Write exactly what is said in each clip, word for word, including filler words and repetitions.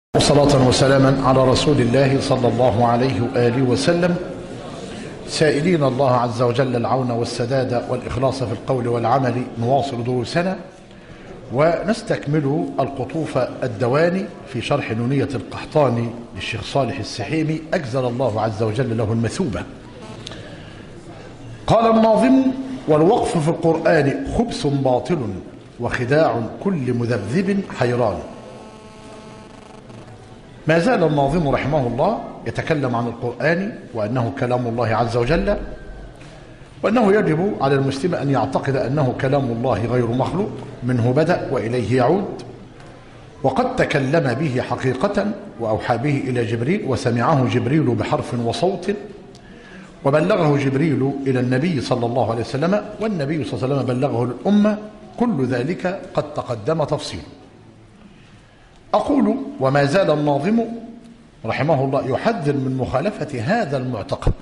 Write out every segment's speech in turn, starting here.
صلاة وسلاما على رسول الله صلى الله عليه وآله وسلم، سائلين الله عز وجل العون والسداد والإخلاص في القول والعمل. نواصل دروسنا ونستكمل القطوف الدواني في شرح نونية القحطاني للشيخ صالح السحيمي أجزل الله عز وجل له المثوبة. قال الناظم: والوقف في القرآن خبث باطل وخداع كل مذبذب حيران. ما زال الناظم رحمه الله يتكلم عن القرآن وأنه كلام الله عز وجل، وأنه يجب على المسلم أن يعتقد أنه كلام الله غير مخلوق، منه بدأ وإليه يعود، وقد تكلم به حقيقة وأوحى به إلى جبريل، وسمعه جبريل بحرف وصوت، وبلغه جبريل إلى النبي صلى الله عليه وسلم، والنبي صلى الله عليه وسلم بلغه للأمة. كل ذلك قد تقدم تفصيله. أقول: وما زال الناظم رحمه الله يحذر من مخالفة هذا المعتقد،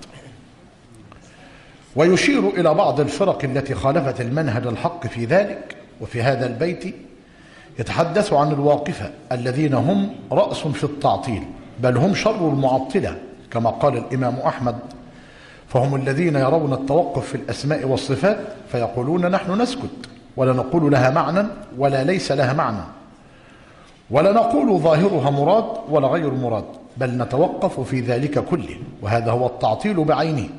ويشير إلى بعض الفرق التي خالفت المنهج الحق في ذلك. وفي هذا البيت يتحدث عن الواقفة الذين هم رأس في التعطيل، بل هم شر المعطلة كما قال الإمام أحمد، فهم الذين يرون التوقف في الأسماء والصفات فيقولون: نحن نسكت ولا نقول لها معنى ولا ليس لها معنى، ولا نقول ظاهرها مراد ولا غير مراد، بل نتوقف في ذلك كله، وهذا هو التعطيل بعينه.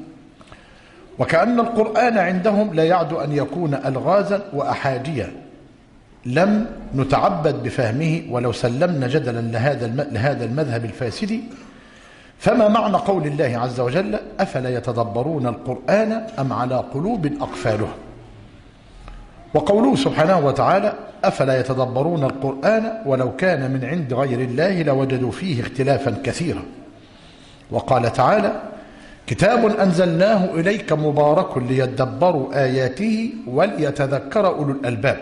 وكأن القرآن عندهم لا يعد أن يكون ألغازا وأحاديا لم نتعبد بفهمه ولو سلمنا جدلا لهذا المذهب الفاسد. فما معنى قول الله عز وجل: أفلا يتدبرون القرآن أم على قلوب أقفالها؟ وقوله سبحانه وتعالى: أفلا يتدبرون القرآن ولو كان من عند غير الله لوجدوا فيه اختلافا كثيرا. وقال تعالى: كتاب أنزلناه إليك مبارك ليدبروا آياته وليتذكر أولو الألباب.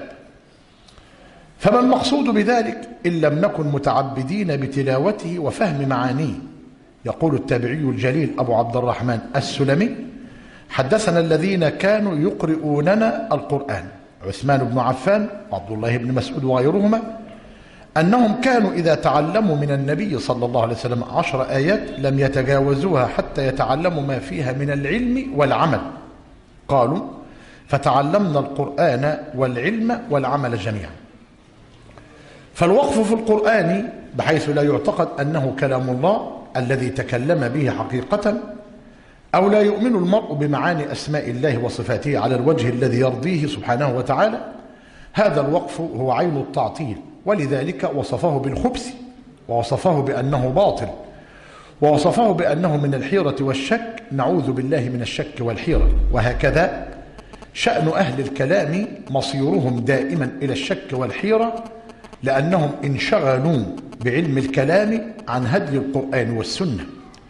فما المقصود بذلك إن لم نكن متعبدين بتلاوته وفهم معانيه؟ يقول التابعي الجليل أبو عبد الرحمن السلمي: حدثنا الذين كانوا يقرؤوننا القرآن، عثمان بن عفان وعبد الله بن مسعود وغيرهما، أنهم كانوا إذا تعلموا من النبي صلى الله عليه وسلم عشر آيات لم يتجاوزوها حتى يتعلموا ما فيها من العلم والعمل. قالوا: فتعلمنا القرآن والعلم والعمل جميعا. فالوقف في القرآن بحيث لا يعتقد أنه كلام الله الذي تكلم به حقيقة، أو لا يؤمن المرء بمعاني أسماء الله وصفاته على الوجه الذي يرضيه سبحانه وتعالى، هذا الوقف هو عين التعطيل، ولذلك وصفه بالخبث، ووصفه بأنه باطل، ووصفه بأنه من الحيرة والشك. نعوذ بالله من الشك والحيرة. وهكذا شأن أهل الكلام مصيرهم دائما إلى الشك والحيرة، لأنهم انشغلوا بعلم الكلام عن هدي القرآن والسنة.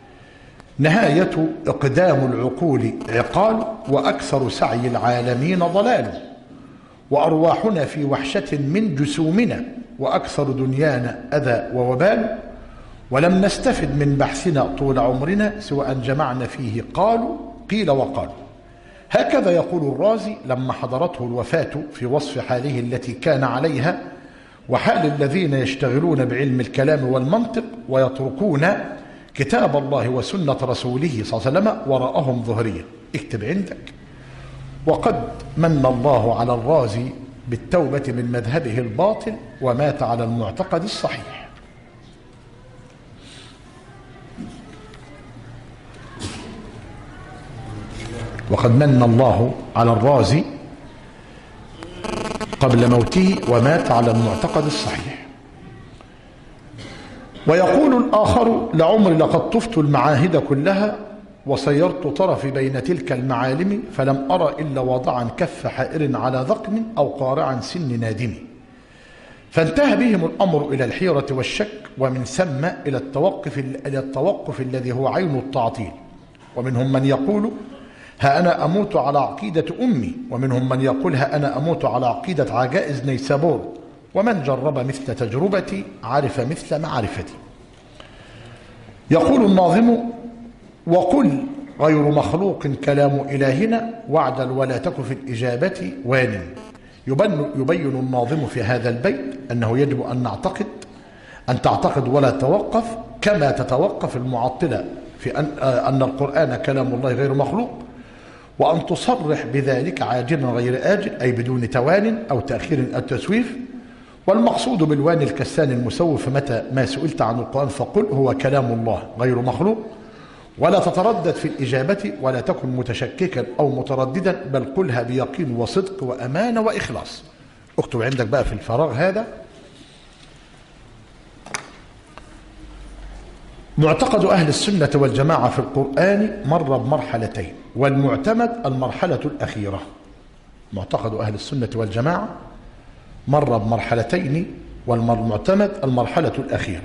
نهاية إقدام العقول عقال، وأكثر سعي العالمين ضلال، وأرواحنا في وحشة من جسومنا، وأكثر دنيانا أذى ووبال، ولم نستفد من بحثنا طول عمرنا سوى أن جمعنا فيه قالوا قيل وقالوا. هكذا يقول الرازي لما حضرته الوفاة في وصف حاله التي كان عليها وحال الذين يشتغلون بعلم الكلام والمنطق ويتركون كتاب الله وسنة رسوله صلى الله عليه وسلم وراءهم ظهريا. اكتب عندك: وقد من الله على الرازي بالتوبة من مذهبه الباطل ومات على المعتقد الصحيح. وقد من الله على الرازي قبل موته ومات على المعتقد الصحيح. ويقول الآخر: لعمري لقد طفت المعاهد كلها وسيرت طرفي بين تلك المعالم، فلم أرى إلا وضعا كف حائر على ذقن أو قارعا سن نادم. فانتهى بهم الأمر إلى الحيرة والشك، ومن ثم إلى التوقف, إلى التوقف الذي هو عين التعطيل. ومنهم من يقول: ها أنا أموت على عقيدة أمي، ومنهم من يقول: ها أنا أموت على عقيدة عجائز نيسابور، ومن جرب مثل تجربتي عرف مثل معرفتي. يقول الناظم: وقل غير مخلوق كلام إلهنا، واعدل ولا تك في الإجابة وان. يبين الناظم في هذا البيت أنه يجب أن نعتقد أن تعتقد ولا تتوقف كما تتوقف المعطلة في أن, أن القرآن كلام الله غير مخلوق، وأن تصرح بذلك عاجلا غير آجل، أي بدون توان أو تأخير أو تسويف. والمقصود بالوان الكسان المسوف متى ما سئلت عن القرآن فقل هو كلام الله غير مخلوق، ولا تتردد في الإجابة ولا تكن متشككا أو مترددا، بل قلها بيقين وصدق وأمانة وإخلاص. اكتب عندك بقى في الفراغ هذا: معتقد أهل السنة والجماعة في القرآن مر بمرحلتين، والمعتمد المرحلة الأخيرة. معتقد أهل السنة والجماعة مر بمرحلتين، والمعتمد المرحلة الأخيرة.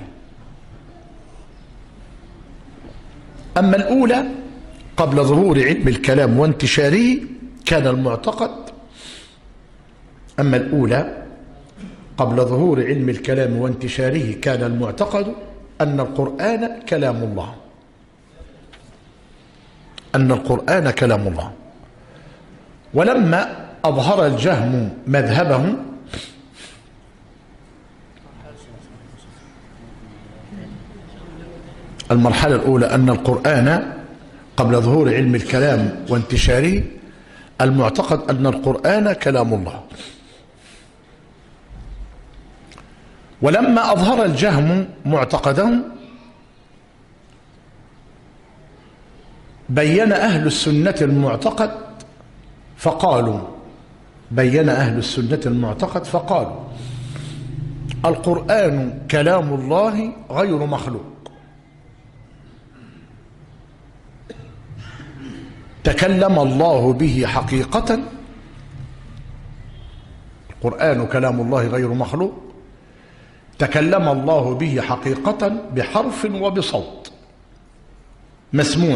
أما الأولى قبل ظهور علم الكلام وانتشاره كان المعتقد أما الأولى قبل ظهور علم الكلام وانتشاره كان المعتقد أن القرآن كلام الله أن القرآن كلام الله ولما أظهر الجهم مذهبه المرحلة الأولى أن القرآن قبل ظهور علم الكلام وانتشاره المعتقد أن القرآن كلام الله، ولما أظهر الجهم معتقده بين أهل السنة المعتقد فقالوا بين أهل السنة المعتقد فقالوا القرآن كلام الله غير مخلوق، تكلم الله به حقيقة. القرآن كلام الله غير مخلوق، تكلم الله به حقيقة بحرف وبصوت مسموع،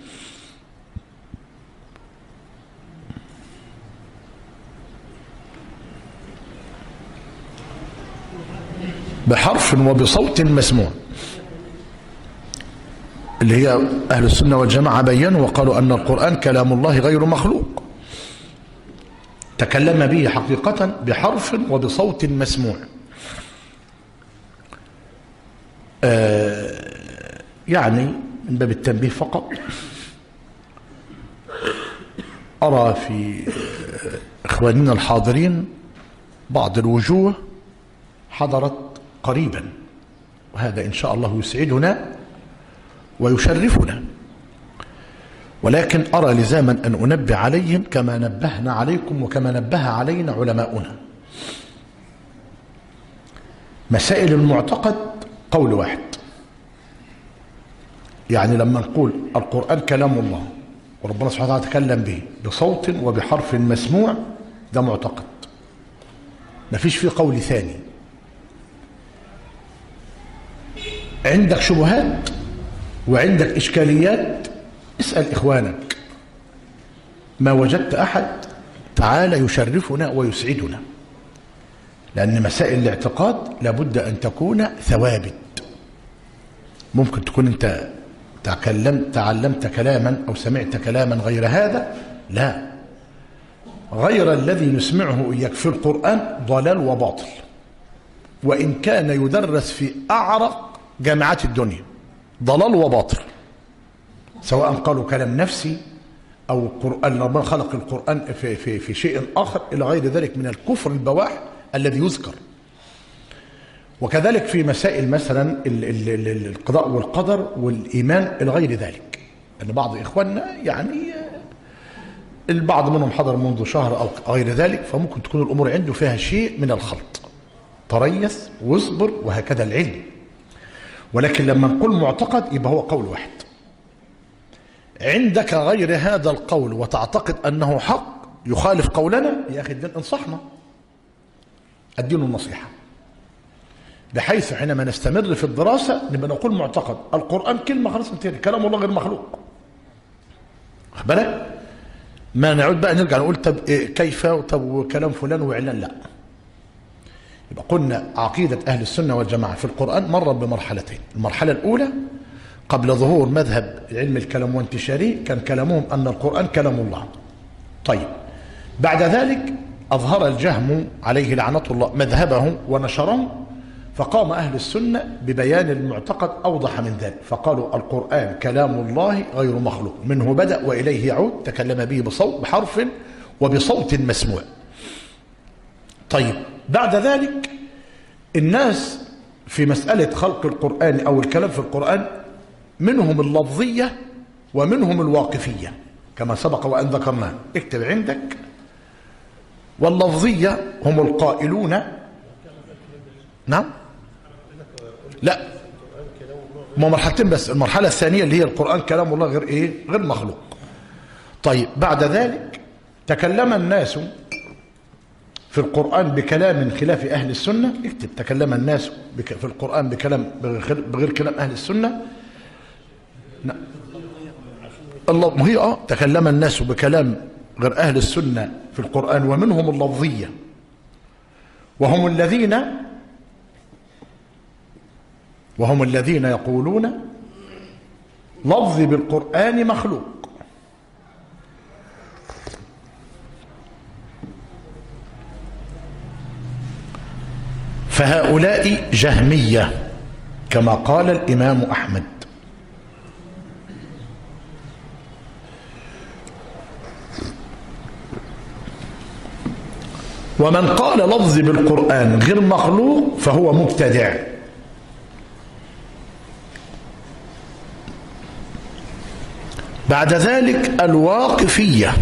بحرف وبصوت مسموع، اللي هي أهل السنة والجماعة بينوا وقالوا أن القرآن كلام الله غير مخلوق، تكلم به حقيقة بحرف وبصوت مسموع. آه يعني من باب التنبيه فقط، أرى في إخواننا الحاضرين بعض الوجوه حضرت قريبا، وهذا إن شاء الله يسعدنا ويشرفنا، ولكن أرى لزاما أن أنبه عليهم كما نبهنا عليكم وكما نبه علينا علماؤنا. مسائل المعتقد قول واحد، يعني لما نقول القرآن كلام الله وربنا سبحانه وتعالى تكلم به بصوت وبحرف مسموع، ده معتقد ما فيش فيه قول ثاني. عندك شبهات وعندك إشكاليات اسأل إخوانك، ما وجدت أحد تعالى يشرفنا ويسعدنا، لأن مسائل الاعتقاد لابد أن تكون ثوابت. ممكن تكون أنت تعلمت, تعلمت كلاما أو سمعت كلاما غير هذا، لا، غير الذي نسمعه إياك في القرآن ضلال وباطل، وإن كان يدرس في أعرق جامعات الدنيا ضلال وباطل، سواء قالوا كلام نفسي أو القرآن ربنا خلق القرآن في, في, في شيء آخر إلى غير ذلك من الكفر البواح الذي يذكر. وكذلك في مسائل مثلا القضاء والقدر والإيمان إلى غير ذلك، أن بعض إخواننا يعني البعض منهم حضر منذ شهر أو غير ذلك، فممكن تكون الأمور عنده فيها شيء من الخلط. تريث واصبر، وهكذا العلم. ولكن لما نقول معتقد يبقى هو قول واحد. عندك غير هذا القول وتعتقد أنه حق يخالف قولنا، يا أخي الدين انصحنا، الدين النصيحة، بحيث حينما نستمر في الدراسة نبقى نقول معتقد القرآن كلمة خلاص انتهى، كلام الله غير مخلوق. واخد بالك؟ ما نعود بقى نرجع نقول طب إيه كيف طب كلام فلان وعلان، لا. يبقى قلنا عقيدة أهل السنة والجماعة في القرآن مرت بمرحلتين. المرحلة الأولى قبل ظهور مذهب علم الكلام وانتشاره كان كلامهم أن القرآن كلام الله. طيب بعد ذلك أظهر الجهم عليه لعنة الله مذهبه ونشره، فقام أهل السنة ببيان المعتقد أوضح من ذلك، فقالوا القرآن كلام الله غير مخلوق، منه بدأ وإليه يعود، تكلم به بصوت بحرف وبصوت مسموع. طيب بعد ذلك الناس في مسألة خلق القرآن أو الكلام في القرآن منهم اللفظية ومنهم الواقفية كما سبق وأن ذكرنا، اكتب عندك. واللفظية هم القائلون، نعم لا ما مرحلتين بس، المرحلة الثانية اللي هي القرآن كلام الله غير ايه غير مخلوق. طيب بعد ذلك تكلم الناس في القرآن بكلام خلاف أهل السنة، اكتب تكلم الناس في القرآن بكلام بغير كلام أهل السنة. الله ما هي اه تكلم الناس بكلام غير أهل السنة في القرآن ومنهم اللفظية، وهم الذين وهم الذين يقولون لفظي بالقرآن مخلوق. فهؤلاء جهمية كما قال الإمام أحمد. ومن قال لفظي بالقرآن غير مخلوق فهو مبتدع. بعد ذلك الواقفية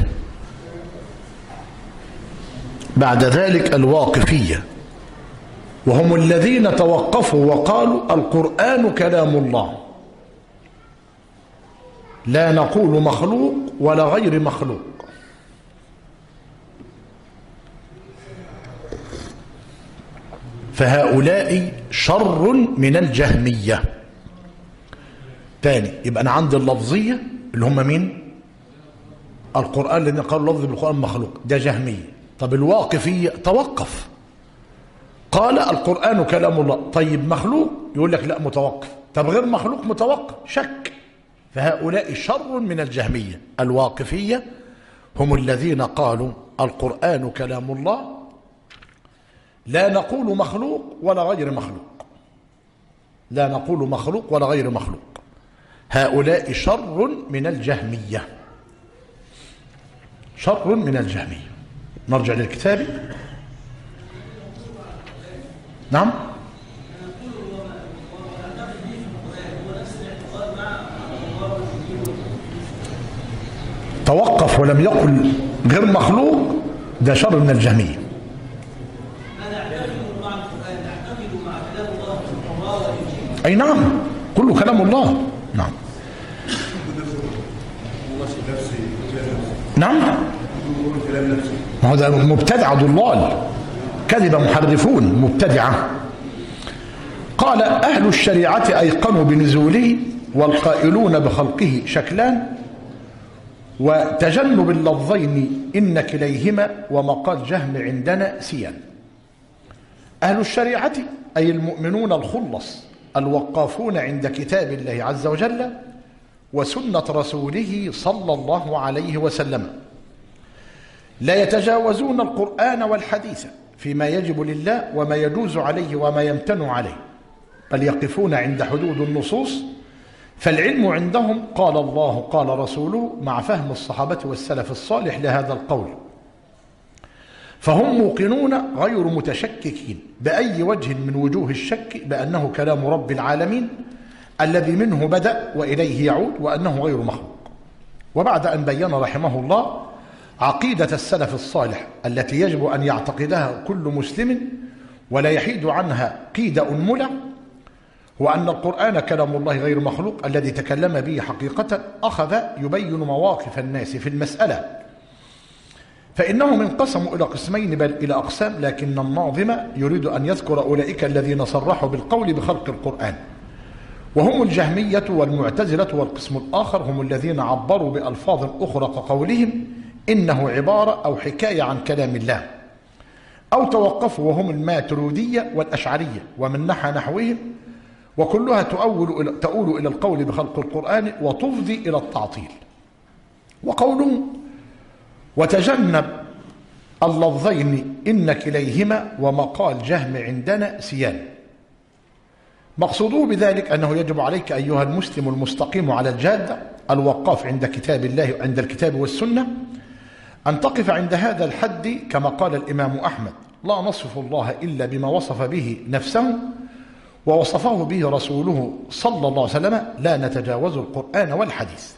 بعد ذلك الواقفية وهم الذين توقفوا وقالوا القرآن كلام الله، لا نقول مخلوق ولا غير مخلوق. فهؤلاء شر من الجهمية. تاني يبقى أنا عندي اللفظية اللي هم مين؟ القرآن الذين قالوا لفظ بالقرآن مخلوق، ده جهمية. طب الواقفية توقف، قال القرآن كلام الله، طيب مخلوق يقول لك لا متوقف، طب غير مخلوق متوقف، شك. فهؤلاء شر من الجهمية. الواقفية هم الذين قالوا القرآن كلام الله، لا نقول مخلوق ولا غير مخلوق، لا نقول مخلوق ولا غير مخلوق. هؤلاء شر من الجهمية، شر من الجهمية. نرجع للكتاب. نعم توقف ولم يقل غير مخلوق، ده شر من الجهمية. أي نعم كله كلام الله. نعم نعم ما هو ده مبتدع ضلال كذب محرفون مبتدعة. قال أهل الشريعة أيقنوا بنزوله، والقائلون بخلقه شكلان، وتجنب اللفظين إن كليهما ومقال جهم عندنا سيان. أهل الشريعة أي المؤمنون الخلص الوقافون عند كتاب الله عز وجل وسنة رسوله صلى الله عليه وسلم، لا يتجاوزون القرآن والحديث فيما يجب لله وما يجوز عليه وما يمتنع عليه، بل يقفون عند حدود النصوص. فالعلم عندهم قال الله قال رسوله مع فهم الصحابة والسلف الصالح لهذا القول، فهم موقنون غير متشككين بأي وجه من وجوه الشك بأنه كلام رب العالمين الذي منه بدأ وإليه يعود، وأنه غير مخلوق. وبعد أن بين رحمه الله عقيدة السلف الصالح التي يجب أن يعتقدها كل مسلم ولا يحيد عنها قيد أنملة، وأن القرآن كلام الله غير مخلوق الذي تكلم به حقيقة، أخذ يبين مواقف الناس في المسألة، فإنهم انقسموا إلى قسمين بل إلى أقسام، لكن الناظم يريد أن يذكر أولئك الذين صرحوا بالقول بخلق القرآن، وهم الجهمية والمعتزلة. والقسم الآخر هم الذين عبروا بألفاظ أخرى كقولهم إنه عبارة أو حكاية عن كلام الله، أو توقفوا وهم الماتريدية والأشعرية ومن نحى نحوهم، وكلها تؤول إلى, تؤول إلى القول بخلق القرآن وتفضي إلى التعطيل. وقوله وتجنب اللفظين إن كليهما ومقال جهم عندنا سيان، مقصوده بذلك أنه يجب عليك أيها المسلم المستقيم على الجادة الوقاف عند كتاب الله عند الكتاب والسنة أن تقف عند هذا الحد كما قال الإمام أحمد: لا نصف الله إلا بما وصف به نفسه ووصفه به رسوله صلى الله عليه وسلم، لا نتجاوز القرآن والحديث.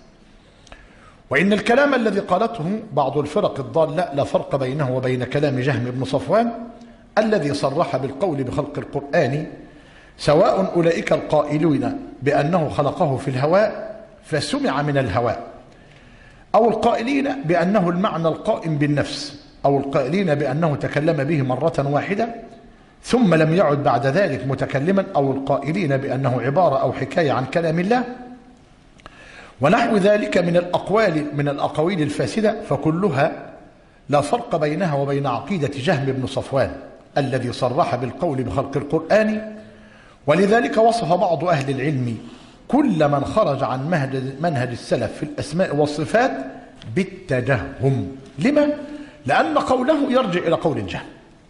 وإن الكلام الذي قالته بعض الفرق الضالة لا فرق بينه وبين كلام جهم بن صفوان الذي صرح بالقول بخلق القرآن، سواء أولئك القائلين بأنه خلقه في الهواء فسمع من الهواء، أو القائلين بأنه المعنى القائم بالنفس، أو القائلين بأنه تكلم به مرة واحدة ثم لم يعد بعد ذلك متكلما، أو القائلين بأنه عبارة أو حكاية عن كلام الله ونحو ذلك من الأقوال من الأقاويل الفاسدة، فكلها لا فرق بينها وبين عقيدة جهم بن صفوان الذي صرح بالقول بخلق القرآن. ولذلك وصف بعض أهل العلم كل من خرج عن منهج السلف في الأسماء والصفات بالتجهم. لما؟ لأن قوله يرجع إلى قول الجهم.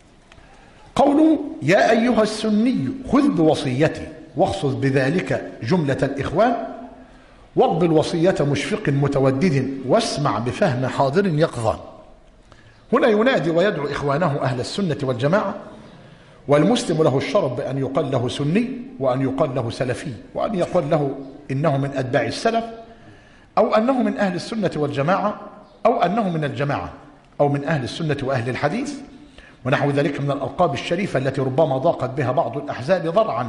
قوله: يا أيها السني خذ بوصيتي واخصص بذلك جملة الإخوان واقبل وصية مشفق متودد واسمع بفهم حاضر يقظان. هنا ينادي ويدعو إخوانه أهل السنة والجماعة، والمسلم له الشرف بأن يقال له سني وأن يقال له سلفي وأن يقال له إنه من أتباع السلف أو أنه من أهل السنة والجماعة أو أنه من الجماعة أو من أهل السنة وأهل الحديث ونحو ذلك من الألقاب الشريفة التي ربما ضاقت بها بعض الأحزاب ضرعا.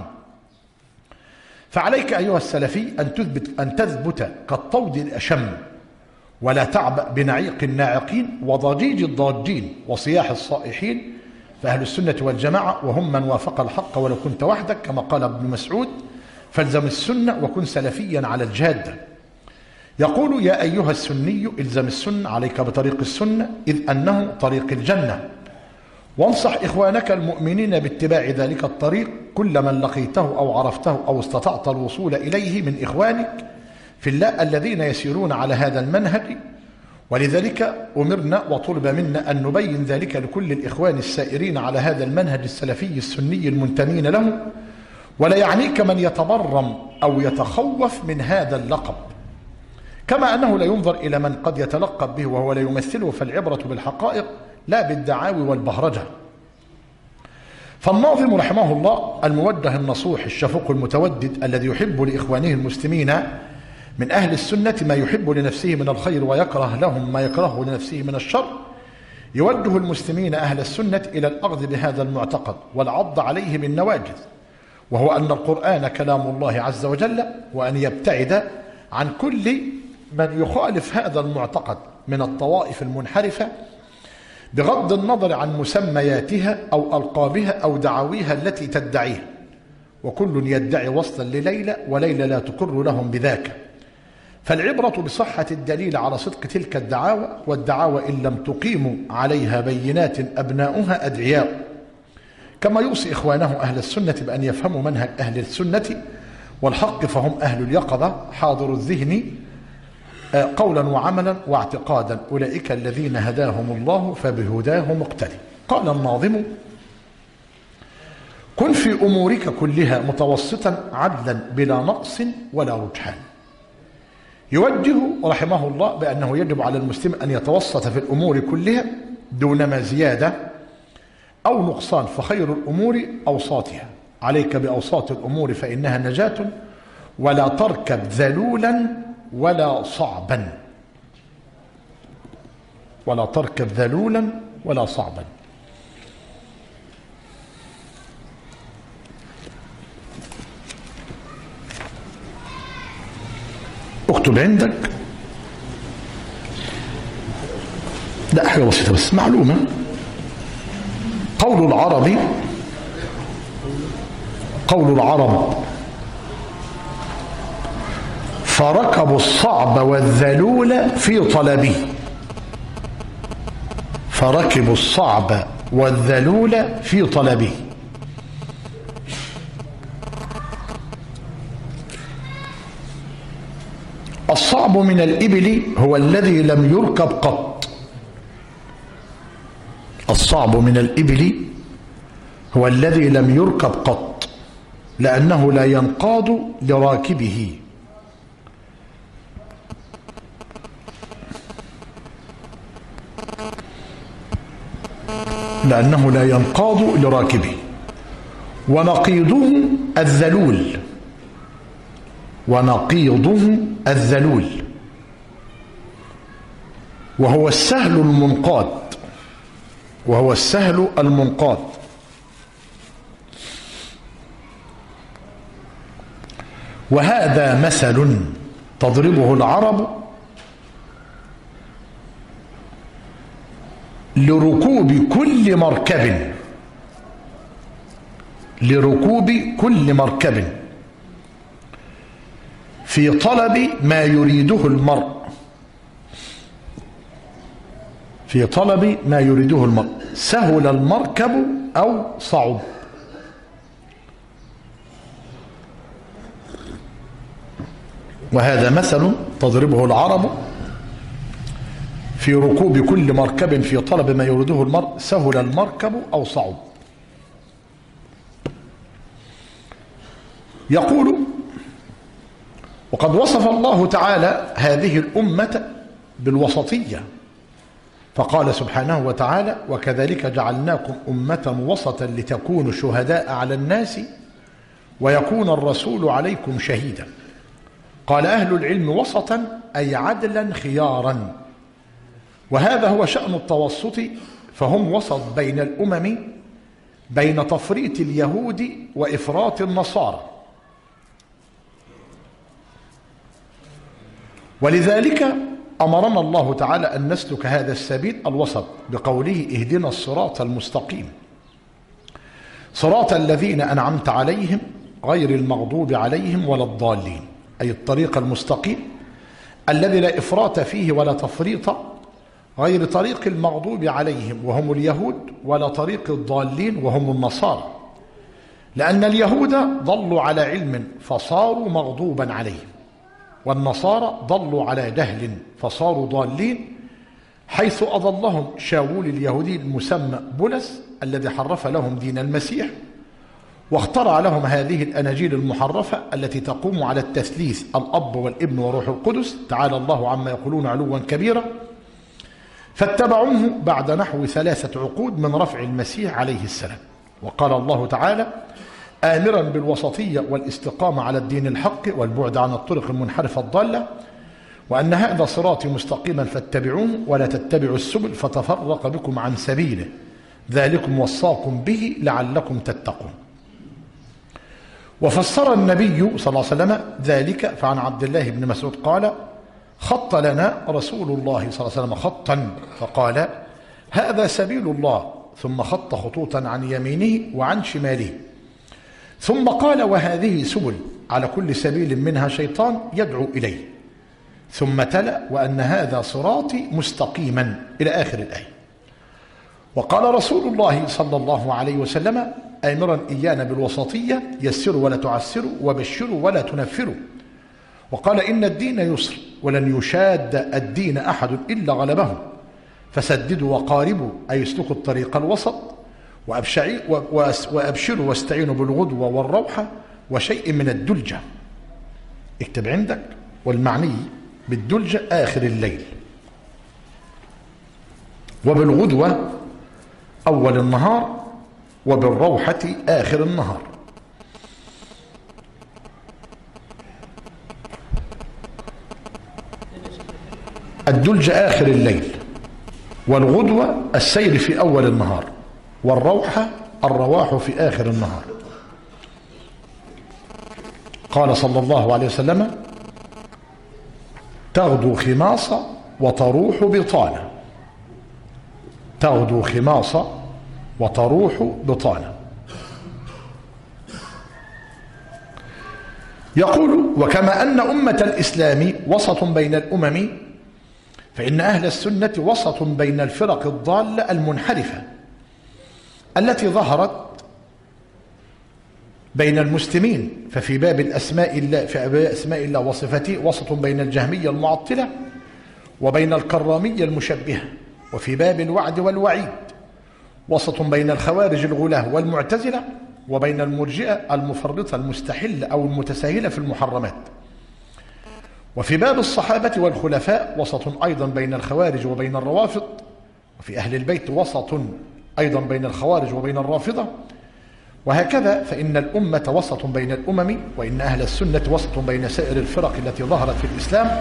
فعليك أيها السلفي أن تثبت أن تثبت كالطود الأشم ولا تعبأ بنعيق الناعقين وضجيج الضاجين وصياح الصائحين، فأهل السنة والجماعة وهم من وافق الحق ولو كنت وحدك، كما قال ابن مسعود: فالزم السنة وكن سلفيا على الجادة. يقول: يا أيها السني الزم السنة، عليك بطريق السنة إذ أنه طريق الجنة، وانصح إخوانك المؤمنين باتباع ذلك الطريق كل من لقيته أو عرفته أو استطعت الوصول إليه من إخوانك في الله الذين يسيرون على هذا المنهج. ولذلك أمرنا وطلب منا أن نبين ذلك لكل الإخوان السائرين على هذا المنهج السلفي السني المنتمين له، ولا يعنيك من يتبرم أو يتخوف من هذا اللقب، كما أنه لا ينظر إلى من قد يتلقب به وهو لا يمثله، فالعبرة بالحقائق لا بالدعاوي والبهرجة. فالناظم رحمه الله الموجه النصوح الشفوق المتودد الذي يحب لإخوانه المسلمين من أهل السنة ما يحب لنفسه من الخير ويكره لهم ما يكره لنفسه من الشر، يوجه المسلمين أهل السنة إلى الأخذ بهذا المعتقد والعض عليه بالنواجذ، وهو أن القرآن كلام الله عز وجل، وأن يبتعد عن كل من يخالف هذا المعتقد من الطوائف المنحرفة بغض النظر عن مسمياتها أو ألقابها أو دعاويها التي تدعيها، وكل يدعي وصلا لليلى وليلى لا تقر لهم بذاك. فالعبرة بصحة الدليل على صدق تلك الدعاوى، والدعاوى إن لم تقيموا عليها بينات أبناؤها أدعياء. كما يوصي إخوانه أهل السنة بأن يفهموا منهج أهل السنة والحق، فهم أهل اليقظة حاضر الذهن قولا وعملا واعتقادا، أولئك الذين هداهم الله فبهداه مقتدي. قال الناظم: كن في أمورك كلها متوسطا عدلا بلا نقص ولا رجحان. يوجه رحمه الله بأنه يجب على المسلم أن يتوسط في الأمور كلها دون ما زيادة أو نقصان، فخير الأمور أوساطها. عليك بأوساط الأمور فإنها نجاة، ولا تركب ذلولا ولا صعبا، ولا تركب ذلولا ولا صعبا. اكتب عندك، لا حاجة بسيطة بس معلومة. قول العربي قول العرب فركبوا الصعب والذلول في طلبه، فركبوا الصعب والذلول في طلبه. الصعب من الإبل هو الذي لم يركب قط. الصعب من الإبل هو الذي لم يركب قط. لأنه لا ينقاد لراكبه. لأنه لا ينقاد لراكبه. ونقيضه الذلول. ونقيضه الذلول وهو السهل المنقاد. وهو السهل المنقاد. وهذا مثل تضربه العرب لركوب كل مركب. لركوب كل مركب في طلب ما يريده المرء. في طلب ما يريده المرء، سهل المركب أو صعب. وهذا مثل تضربه العرب في ركوب كل مركب في طلب ما يريده المرء، سهل المركب أو صعب. يقول: وقد وصف الله تعالى هذه الأمة بالوسطية، فقال سبحانه وتعالى: وكذلك جعلناكم أمة وسطا لتكونوا شهداء على الناس ويكون الرسول عليكم شهيدا. قال أهل العلم: وسطا أي عدلا خيارا. وهذا هو شأن التوسط، فهم وسط بين الأمم، بين تفريط اليهود وإفراط النصارى. ولذلك أمرنا الله تعالى أن نسلك هذا السبيل الوسط بقوله: اهدنا الصراط المستقيم صراط الذين أنعمت عليهم غير المغضوب عليهم ولا الضالين، أي الطريق المستقيم الذي لا إفراط فيه ولا تفريط، غير طريق المغضوب عليهم وهم اليهود، ولا طريق الضالين وهم النصارى، لأن اليهود ضلوا على علم فصاروا مغضوبا عليهم، والنصارى ضلوا على جهل فصاروا ضالين، حيث أضلهم شاول اليهودي المسمى بولس الذي حرف لهم دين المسيح واخترع لهم هذه الأناجيل المحرفة التي تقوم على التثليث الأب والابن وروح القدس، تعالى الله عما يقولون علوا كبيرا. فاتبعوه بعد نحو ثلاثة عقود من رفع المسيح عليه السلام. وقال الله تعالى آمرا بالوسطية والاستقامة على الدين الحق والبعد عن الطرق المنحرفة الضالة، وأن هذا صراطي مستقيما فاتبعوه ولا تتبعوا السبل فتفرق بكم عن سبيله، ذلكم وصاكم به لعلكم تتقون. وفسر النبي صلى الله عليه وسلم ذلك، فعن عبد الله بن مسعود قال: خط لنا رسول الله صلى الله عليه وسلم خطا فقال: هذا سبيل الله، ثم خط خطوطا عن يمينه وعن شماله، ثم قال: وهذه سبل على كل سبيل منها شيطان يدعو إليه، ثم تلا: وأن هذا صراطي مستقيما، إلى آخر الآية. وقال رسول الله صلى الله عليه وسلم آمرا إيانا بالوسطية: يسروا ولا تعسروا وبشروا ولا تنفروا. وقال: إن الدين يسر ولن يشاد الدين أحد إلا غلبه، فسددوا وقاربوا، أي اسلكوا الطريق الوسط، وأبشروا واستعينوا بالغدوة والروحة وشيء من الدلجة. اكتب عندك: والمعني بالدلجة آخر الليل، وبالغدوة أول النهار، وبالروحة آخر النهار. الدلجة آخر الليل، والغدوة السير في أول النهار، والروحة الرواح في آخر النهار. قال صلى الله عليه وسلم: تغدو خماصة وتروح بطانة. تغدو خماصة وتروح بطانة. يقول: وكما أن أمة الإسلام وسط بين الأمم، فإن أهل السنة وسط بين الفرق الضالة المنحرفة التي ظهرت بين المسلمين. ففي باب الأسماء الله في باب أسماء الله وصفاته وسط بين الجهمية المعطلة وبين الكرامية المشبهة. وفي باب الوعد والوعيد وسط بين الخوارج الغلاة والمعتزلة وبين المرجئة المفرطة المستحلة أو المتساهلة في المحرمات. وفي باب الصحابة والخلفاء وسط أيضا بين الخوارج وبين الروافض. وفي أهل البيت وسط أيضا بين الخوارج وبين الرافضة. وهكذا فإن الأمة وسط بين الأمم، وإن أهل السنة وسط بين سائر الفرق التي ظهرت في الإسلام.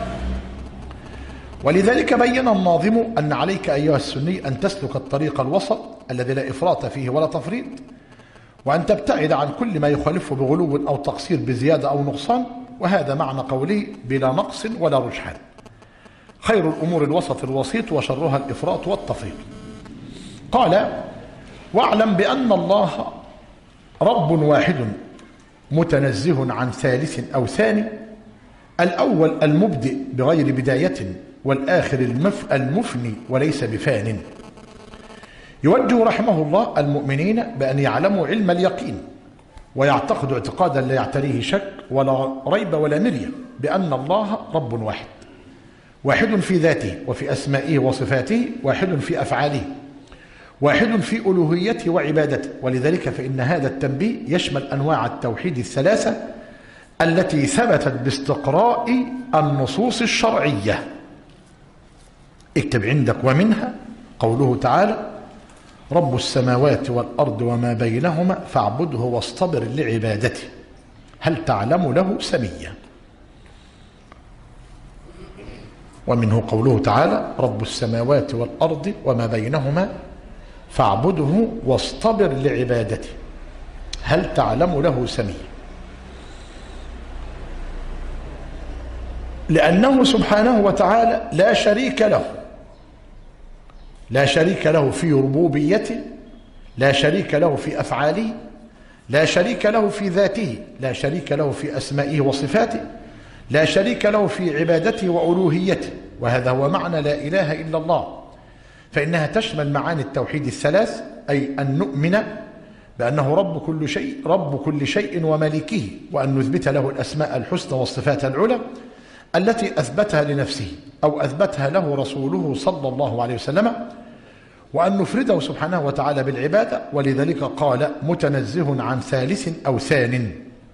ولذلك بين الناظم أن عليك أيها السني أن تسلك الطريق الوسط الذي لا إفراط فيه ولا تفريط، وأن تبتعد عن كل ما يخالفه بغلو أو تقصير بزيادة أو نقصان. وهذا معنى قوله بلا نقص ولا رجحان. خير الأمور الوسط الوسيط وشرها الإفراط والتفريط. قال واعلم بأن الله رب واحد متنزه عن ثالث أو ثاني، الأول المبدئ بغير بداية، والآخر المفني وليس بفان. يوجه رحمه الله المؤمنين بأن يعلموا علم اليقين، ويعتقدوا اعتقادا لا يعتريه شك ولا ريب ولا مرية بأن الله رب واحد، واحد في ذاته وفي أسمائه وصفاته، واحد في أفعاله، واحد في ألوهيته وعبادته. ولذلك فإن هذا التنبيه يشمل أنواع التوحيد الثلاثة التي ثبتت باستقراء النصوص الشرعية. اكتب عندك ومنها قوله تعالى رب السماوات والأرض وما بينهما فاعبده واصطبر لعبادته هل تعلم له سميا. ومنه قوله تعالى رب السماوات والأرض وما بينهما فاعبده واصطبر لعبادته هل تعلم له سميا. لأنه سبحانه وتعالى لا شريك له، لا شريك له في ربوبيته، لا شريك له في أفعاله، لا شريك له في ذاته، لا شريك له في أسمائه وصفاته، لا شريك له في عبادته وألوهيته. وهذا هو معنى لا إله إلا الله، فإنها تشمل معاني التوحيد الثلاث، أي أن نؤمن بأنه رب كل شيء رب كل شيء وملكه، وأن نثبت له الأسماء الحسنى والصفات العلى التي أثبتها لنفسه أو أثبتها له رسوله صلى الله عليه وسلم، وأن نفرده سبحانه وتعالى بالعبادة. ولذلك قال متنزه عن ثالث أو ثان.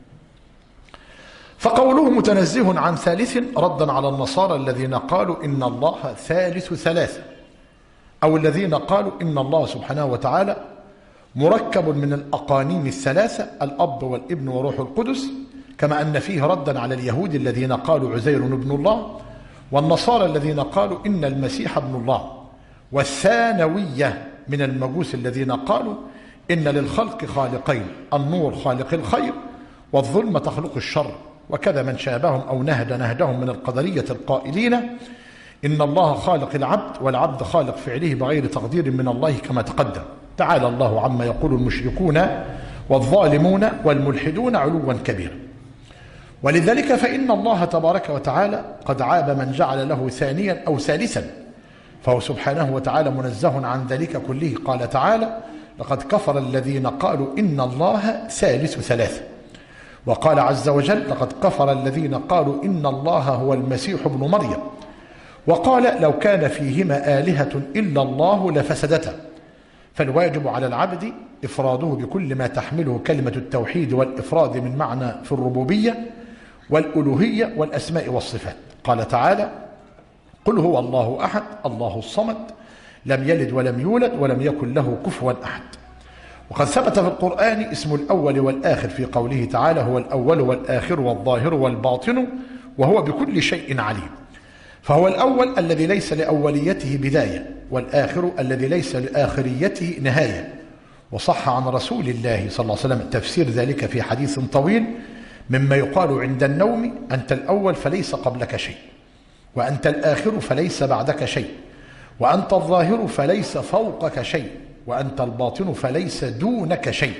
فقوله متنزه عن ثالث ردا على النصارى الذين قالوا إن الله ثالث ثلاثة، أو الذين قالوا إن الله سبحانه وتعالى مركب من الأقانيم الثلاثة الأب والابن وروح القدس، كما أن فيه ردا على اليهود الذين قالوا عزير ابن الله، والنصارى الذين قالوا إن المسيح ابن الله، والثانوية من المجوس الذين قالوا إن للخلق خالقين، النور خالق الخير والظلمة تخلق الشر. وكذا من شابهم أو نهد نهدهم من القدرية القائلين إن الله خالق العبد والعبد خالق فعله بغير تقدير من الله كما تقدم. تعالى الله عما يقول المشركون والظالمون والملحدون علوا كبيرا. ولذلك فإن الله تبارك وتعالى قد عاب من جعل له ثانيا أو ثالثا، فهو سبحانه وتعالى منزه عن ذلك كله. قال تعالى لقد كفر الذين قالوا إن الله ثالث ثلاثة. وقال عز وجل لقد كفر الذين قالوا إن الله هو المسيح ابن مريم. وقال لو كان فيهما آلهة إلا الله لفسدتا. فالواجب على العبد إفراده بكل ما تحمله كلمة التوحيد والإفراد من معنى في الربوبية والألوهية والأسماء والصفات. قال تعالى قل هو الله أحد الله الصمد لم يلد ولم يولد ولم يكن له كفوا أحد. وقد ثبت في القرآن اسم الأول والآخر في قوله تعالى هو الأول والآخر والظاهر والباطن وهو بكل شيء عليم. فهو الأول الذي ليس لأوليته بداية، والآخر الذي ليس لآخريته نهاية. وصح عن رسول الله صلى الله عليه وسلم تفسير ذلك في حديث طويل مما يقال عند النوم أنت الأول فليس قبلك شيء، وأنت الآخر فليس بعدك شيء، وأنت الظاهر فليس فوقك شيء، وأنت الباطن فليس دونك شيء.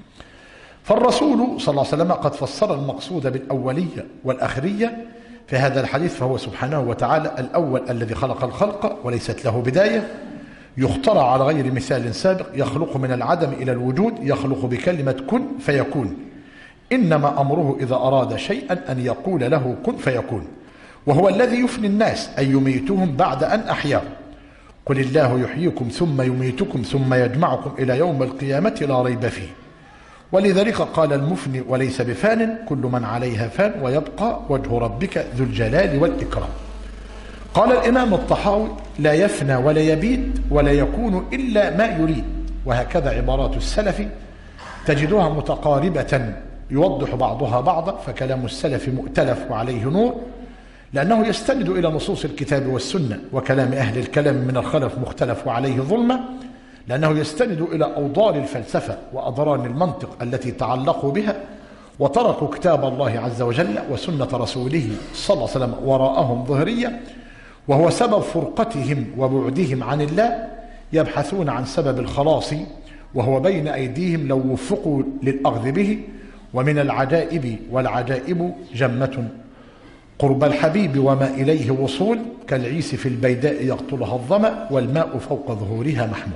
فالرسول صلى الله عليه وسلم قد فسر المقصود بالأولية والآخرية في هذا الحديث، فهو سبحانه وتعالى الأول الذي خلق الخلق وليست له بداية، يخترع على غير مثال سابق، يخلق من العدم إلى الوجود، يخلق بكلمة كن فيكون. إنما أمره إذا أراد شيئا أن يقول له كن فيكون. وهو الذي يفني الناس أي يميتهم بعد أن أحياهم. قل الله يحييكم ثم يميتكم ثم يجمعكم إلى يوم القيامة لا ريب فيه. ولذلك قال المفني وليس بفان كل من عليها فان ويبقى وجه ربك ذو الجلال والإكرام. قال الإمام الطحاوي لا يفنى ولا يبيد ولا يكون إلا ما يريد. وهكذا عبارات السلف تجدها متقاربة يوضح بعضها بعضا، فكلام السلف مؤتلف وعليه نور لأنه يستند إلى نصوص الكتاب والسنة، وكلام أهل الكلام من الخلف مختلف وعليه ظلمة لأنه يستند إلى أوضار الفلسفة وأضران المنطق التي تعلقوا بها وتركوا كتاب الله عز وجل وسنة رسوله صلى الله عليه وسلم وراءهم ظهرية، وهو سبب فرقتهم وبعدهم عن الله. يبحثون عن سبب الخلاص وهو بين أيديهم لو وفقوا للأخذ به. ومن العجائب والعجائب جمة قرب الحبيب وما إليه وصول، كالعيس في البيداء يقتلها الظمأ والماء فوق ظهورها محمول.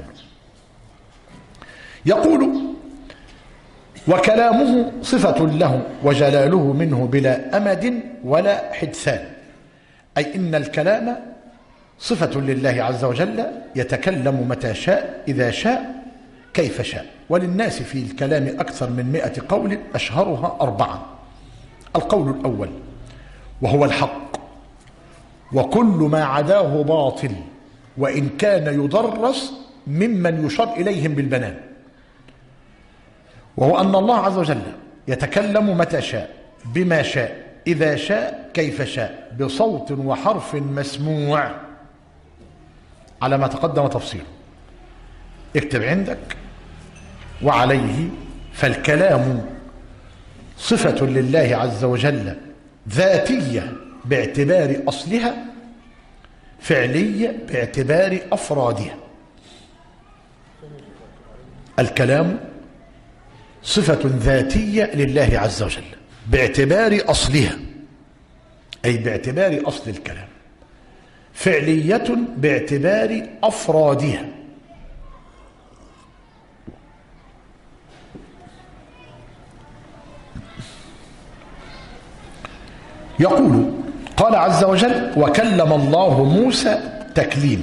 يقول وكلامه صفة له وجلاله منه بلا أمد ولا حدثان، أي إن الكلام صفة لله عز وجل يتكلم متى شاء إذا شاء كيف شاء. وللناس في الكلام أكثر من مئة قول أشهرها أربعة. القول الأول وهو الحق، وكل ما عداه باطل وإن كان يدرس ممن يشار إليهم بالبنان، وهو أن الله عز وجل يتكلم متى شاء بما شاء إذا شاء كيف شاء بصوت وحرف مسموع على ما تقدم تفصيله. اكتب عندك وعليه فالكلام صفة لله عز وجل ذاتية باعتبار أصلها، فعلية باعتبار أفرادها. الكلام صفة ذاتية لله عز وجل باعتبار أصلها، أي باعتبار أصل الكلام، فعلية باعتبار أفرادها. يقول قال عز وجل وكلم الله موسى تكليما.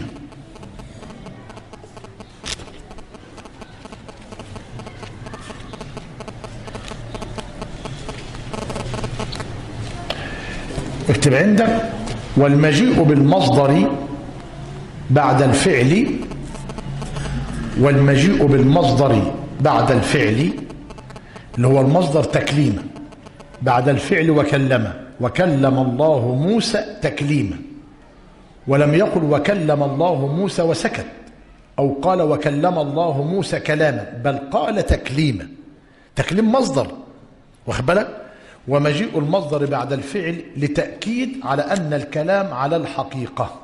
اكتب عندك والمجيء بالمصدر بعد الفعل، والمجيء بالمصدر بعد الفعل اللي هو المصدر تكليما بعد الفعل وكلم، وكلم الله موسى تكليما، ولم يقل وكلم الله موسى وسكت أو قال وكلم الله موسى كلاما، بل قال تكليما. تكليم مصدر، واخد بالك؟ ومجيء المصدر بعد الفعل لتأكيد على أن الكلام على الحقيقة،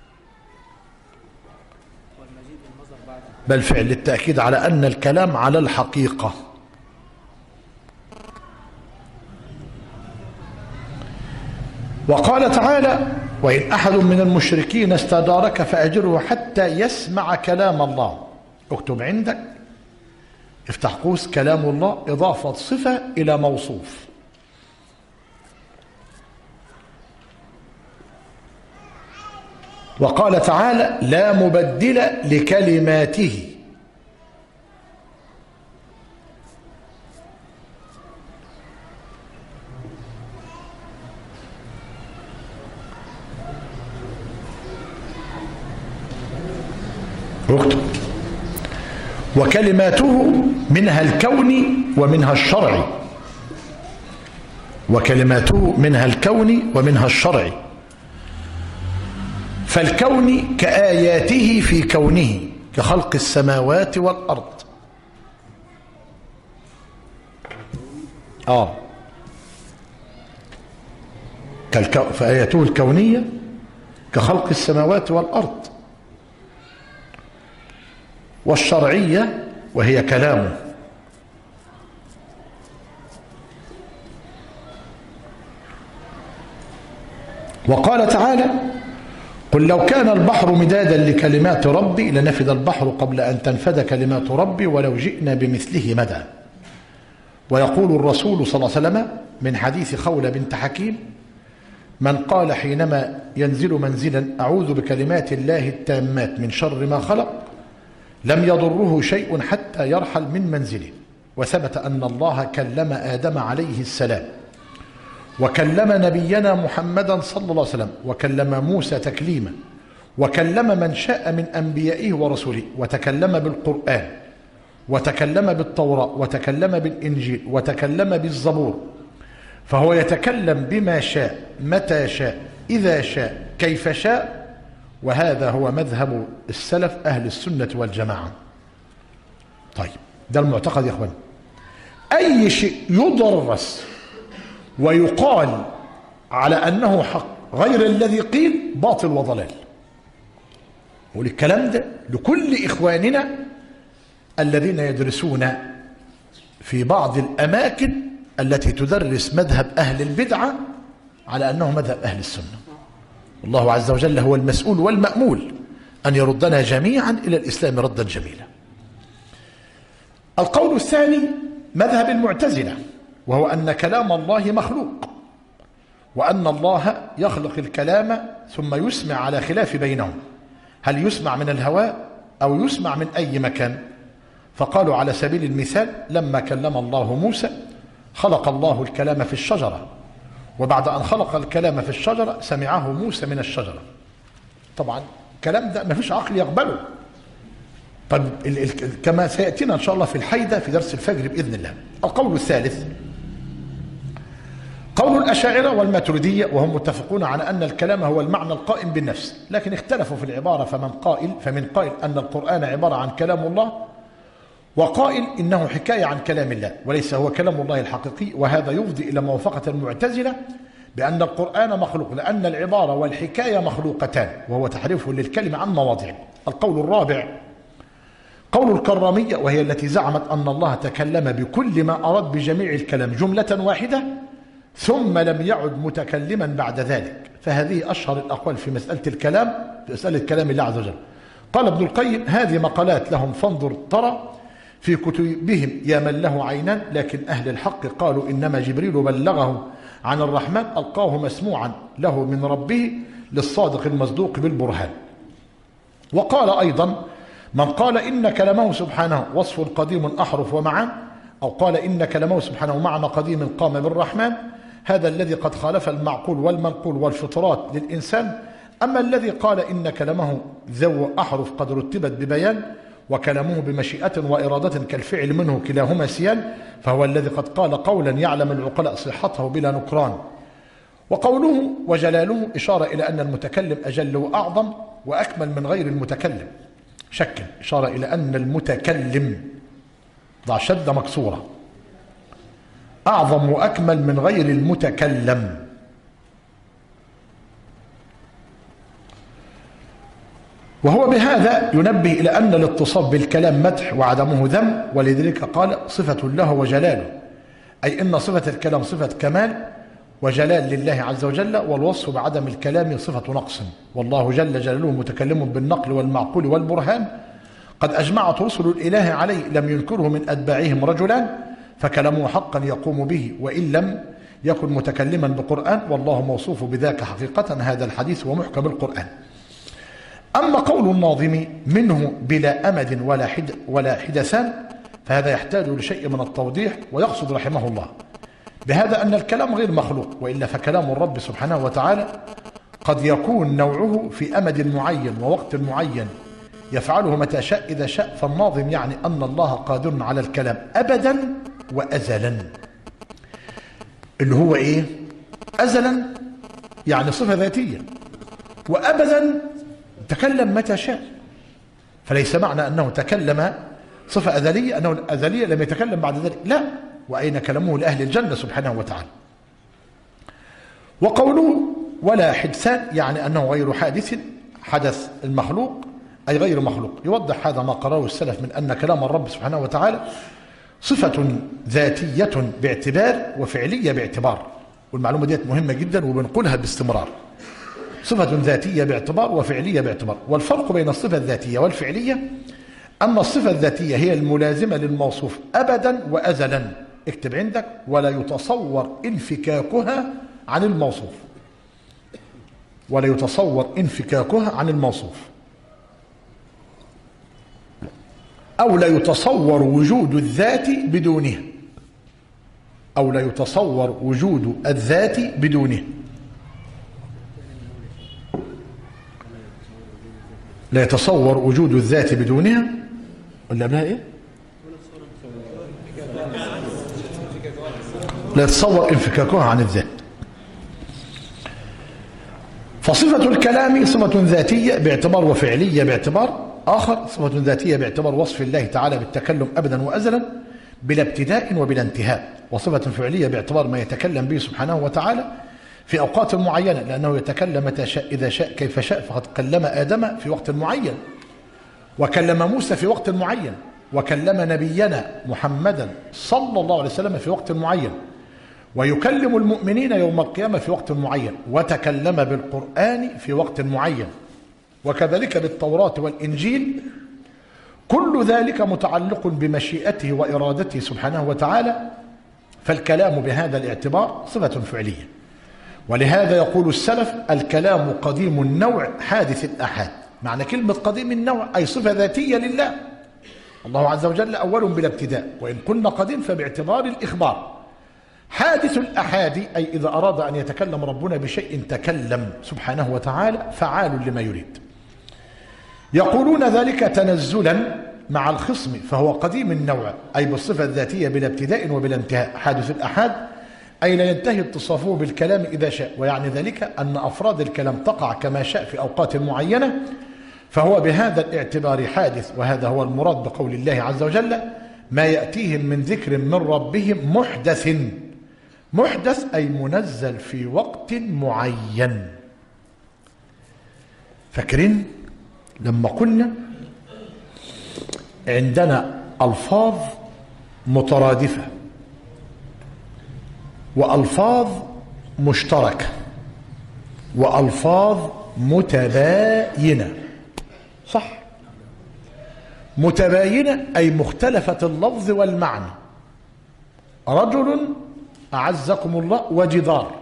بل فعل للتأكيد على أن الكلام على الحقيقة. وقال تعالى وإن أحد من المشركين استجارك فأجره حتى يسمع كلام الله. اكتب عندك افتح قوس كلام الله إضافة صفة إلى موصوف. وقال تعالى لا مبدل لكلماته. اكتب وكلماته منها الكوني ومنها الشرعي، وكلماته منها الكوني ومنها الشرعي. فالكون كآياته في كونه كخلق السماوات والأرض. آه كالكو... فآياته الكونية كخلق السماوات والأرض، والشرعية وهي كلامه. وقال تعالى قل لو كان البحر مدادا لكلمات ربي لنفد البحر قبل أن تنفد كلمات ربي ولو جئنا بمثله مدى. ويقول الرسول صلى الله عليه وسلم من حديث خولة بنت حكيم من قال حينما ينزل منزلا أعوذ بكلمات الله التامات من شر ما خلق لم يضره شيء حتى يرحل من منزله. وثبت أن الله كلم آدم عليه السلام، وكلم نبينا محمدا صلى الله عليه وسلم، وكلم موسى تكليما، وكلم من شاء من أنبيائه ورسله، وتكلم بالقرآن، وتكلم بالتوراة، وتكلم بالإنجيل، وتكلم بالزبور. فهو يتكلم بما شاء متى شاء إذا شاء كيف شاء، وهذا هو مذهب السلف أهل السنة والجماعة. طيب ده المعتقد يا إخوان. أي شيء يدرس ويقال على أنه حق غير الذي قيل باطل وضلال. والكلام ده لكل إخواننا الذين يدرسون في بعض الأماكن التي تدرس مذهب أهل البدعة على أنه مذهب أهل السنة. الله عز وجل هو المسؤول والمأمول أن يردنا جميعا إلى الإسلام ردا جميلا. القول الثاني مذهب المعتزلة، وهو أن كلام الله مخلوق، وأن الله يخلق الكلام ثم يسمع على خلاف بينهم، هل يسمع من الهواء أو يسمع من أي مكان؟ فقالوا على سبيل المثال لما كلم الله موسى خلق الله الكلام في الشجرة، وبعد أن خلق الكلام في الشجرة سمعه موسى من الشجرة. طبعا الكلام ده ما فيش عقل يقبله. طب كما سيأتينا إن شاء الله في الحيدة في درس الفجر بإذن الله. القول الثالث قول الأشاعرة والماتريدية، وهم متفقون على أن الكلام هو المعنى القائم بالنفس، لكن اختلفوا في العبارة، فمن قائل فمن قائل أن القرآن عبارة عن كلام الله، وقائل إنه حكاية عن كلام الله وليس هو كلام الله الحقيقي، وهذا يفضي إلى موافقة المعتزلة بأن القرآن مخلوق، لأن العبارة والحكاية مخلوقتان، وهو تحريف للكلمة عن مواضعه. القول الرابع قول الكرامية، وهي التي زعمت أن الله تكلم بكل ما أراد بجميع الكلام جملة واحدة ثم لم يعد متكلما بعد ذلك. فهذه أشهر الأقوال في مسألة الكلام، في مسألة كلام الله عز وجل. قال ابن القيم هذه مقالات لهم فانظر ترى في كتبهم يا من له عينان، لكن أهل الحق قالوا إنما جبريل بلغه عن الرحمن ألقاه مسموعا له من ربه للصادق المصدوق بالبرهان. وقال أيضا من قال إن كلامه سبحانه وصف قديم أحرف ومعان، أو قال إن كلامه سبحانه معنى قديم قام بالرحمن، هذا الذي قد خالف المعقول والمنقول والفطرات للإنسان. أما الذي قال إن كلامه ذو أحرف قد رتبت ببيان، وكلامه بمشيئة وإرادة كالفعل منه كلاهما سيان، فهو الذي قد قال قولا يعلم العقلاء صحته بلا نكران. وقوله وجلاله إشارة إلى أن المتكلم أجل وأعظم وأكمل من غير المتكلم، شكل إشارة إلى أن المتكلم ضع شدة مكسورة أعظم وأكمل من غير المتكلم. وهو بهذا ينبه إلى أن الاتصاف بالكلام مدح وعدمه ذم، ولذلك قال صفة له وجلاله، أي إن صفة الكلام صفة كمال وجلال لله عز وجل، والوصف بعدم الكلام صفة نقص، والله جل جلاله متكلم بالنقل والمعقول والبرهان. قد أجمعت رسل الإله عليه لم ينكره من أتباعهم رجلان، فكلامه حقا يقوم به وإن لم يكن متكلما بقرآن، والله موصوف بذاك حقيقة. هذا الحديث ومحكم القرآن. أما قول الناظم منه بلا أمد ولا حد ولا حدثان، فهذا يحتاج لشيء من التوضيح، ويقصد رحمه الله بهذا أن الكلام غير مخلوق، وإلا فكلام الرب سبحانه وتعالى قد يكون نوعه في أمد معين ووقت معين يفعله متى شاء إذا شاء. فالناظم يعني أن الله قادر على الكلام أبدا وأزلا، اللي هو إيه؟ أزلا يعني صفة ذاتية، وأبدا تكلم متى شاء. فليس معنى أنه تكلم صفة أزلية أنه الأزلية لم يتكلم بعد ذلك، لا. وأين كلامه لأهل الجنة سبحانه وتعالى. وقوله ولا حدثان يعني أنه غير حادث، حدث المخلوق أي غير مخلوق. يوضح هذا ما قرره السلف من أن كلام الرب سبحانه وتعالى صفة ذاتية باعتبار وفعلية باعتبار، والمعلومة دي مهمة جدا وبنقولها باستمرار. صفة ذاتية باعتبار وفعلية باعتبار. والفرق بين الصفة الذاتية والفعلية أن الصفة الذاتية هي الملازمة للموصوف أبدا وأزلا، اكتب عندك، ولا يتصور انفكاكها عن الموصوف، ولا يتصور انفكاكها عن الموصوف. أو لا يتصور وجود الذات بدونها، أو لا يتصور وجود الذات بدونها. لا يتصور وجود الذات بدونها، ولا قبلها إيه؟ لا يتصور انفكاكها عن الذات. فصفة الكلام صفة ذاتية باعتبار وفعلية باعتبار آخر، صفة ذاتية باعتبار وصف الله تعالى بالتكلم أبدا وأزلا بلا ابتداء وبلا انتهاء، وصفة فعلية باعتبار ما يتكلم به سبحانه وتعالى في أوقات معينة، لأنه يتكلم متى شاء إذا شاء كيف شاء، فقد كلم آدم في وقت معين، وكلم موسى في وقت معين، وكلم نبينا محمدا صلى الله عليه وسلم في وقت معين، ويكلم المؤمنين يوم القيامة في وقت معين، وتكلم بالقرآن في وقت معين، وكذلك بالتوراة والإنجيل. كل ذلك متعلق بمشيئته وإرادته سبحانه وتعالى، فالكلام بهذا الاعتبار صفة فعلية. ولهذا يقول السلف: الكلام قديم النوع حادث الآحاد. معنى كلمة قديم النوع أي صفة ذاتية لله، الله عز وجل أول بلا ابتداء، وإن قلنا قديم فباعتبار الإخبار. حادث الأحاد أي إذا أراد أن يتكلم ربنا بشيء تكلم سبحانه وتعالى، فعال لما يريد. يقولون ذلك تنزلا مع الخصم، فهو قديم النوع أي بالصفة الذاتية بلا ابتداء وبلا انتهاء. حادث الأحاد أي لا ينتهي اتصافه بالكلام إذا شاء، ويعني ذلك أن أفراد الكلام تقع كما شاء في أوقات معينة، فهو بهذا الاعتبار حادث. وهذا هو المراد بقول الله عز وجل: ما يأتيهم من ذكر من ربهم محدث. محدث أي منزل في وقت معين. فاكرين لما قلنا عندنا ألفاظ مترادفة وألفاظ مشتركة وألفاظ متباينة، صح؟ متباينة أي مختلفة اللفظ والمعنى. رجل أعزكم الله وجدار،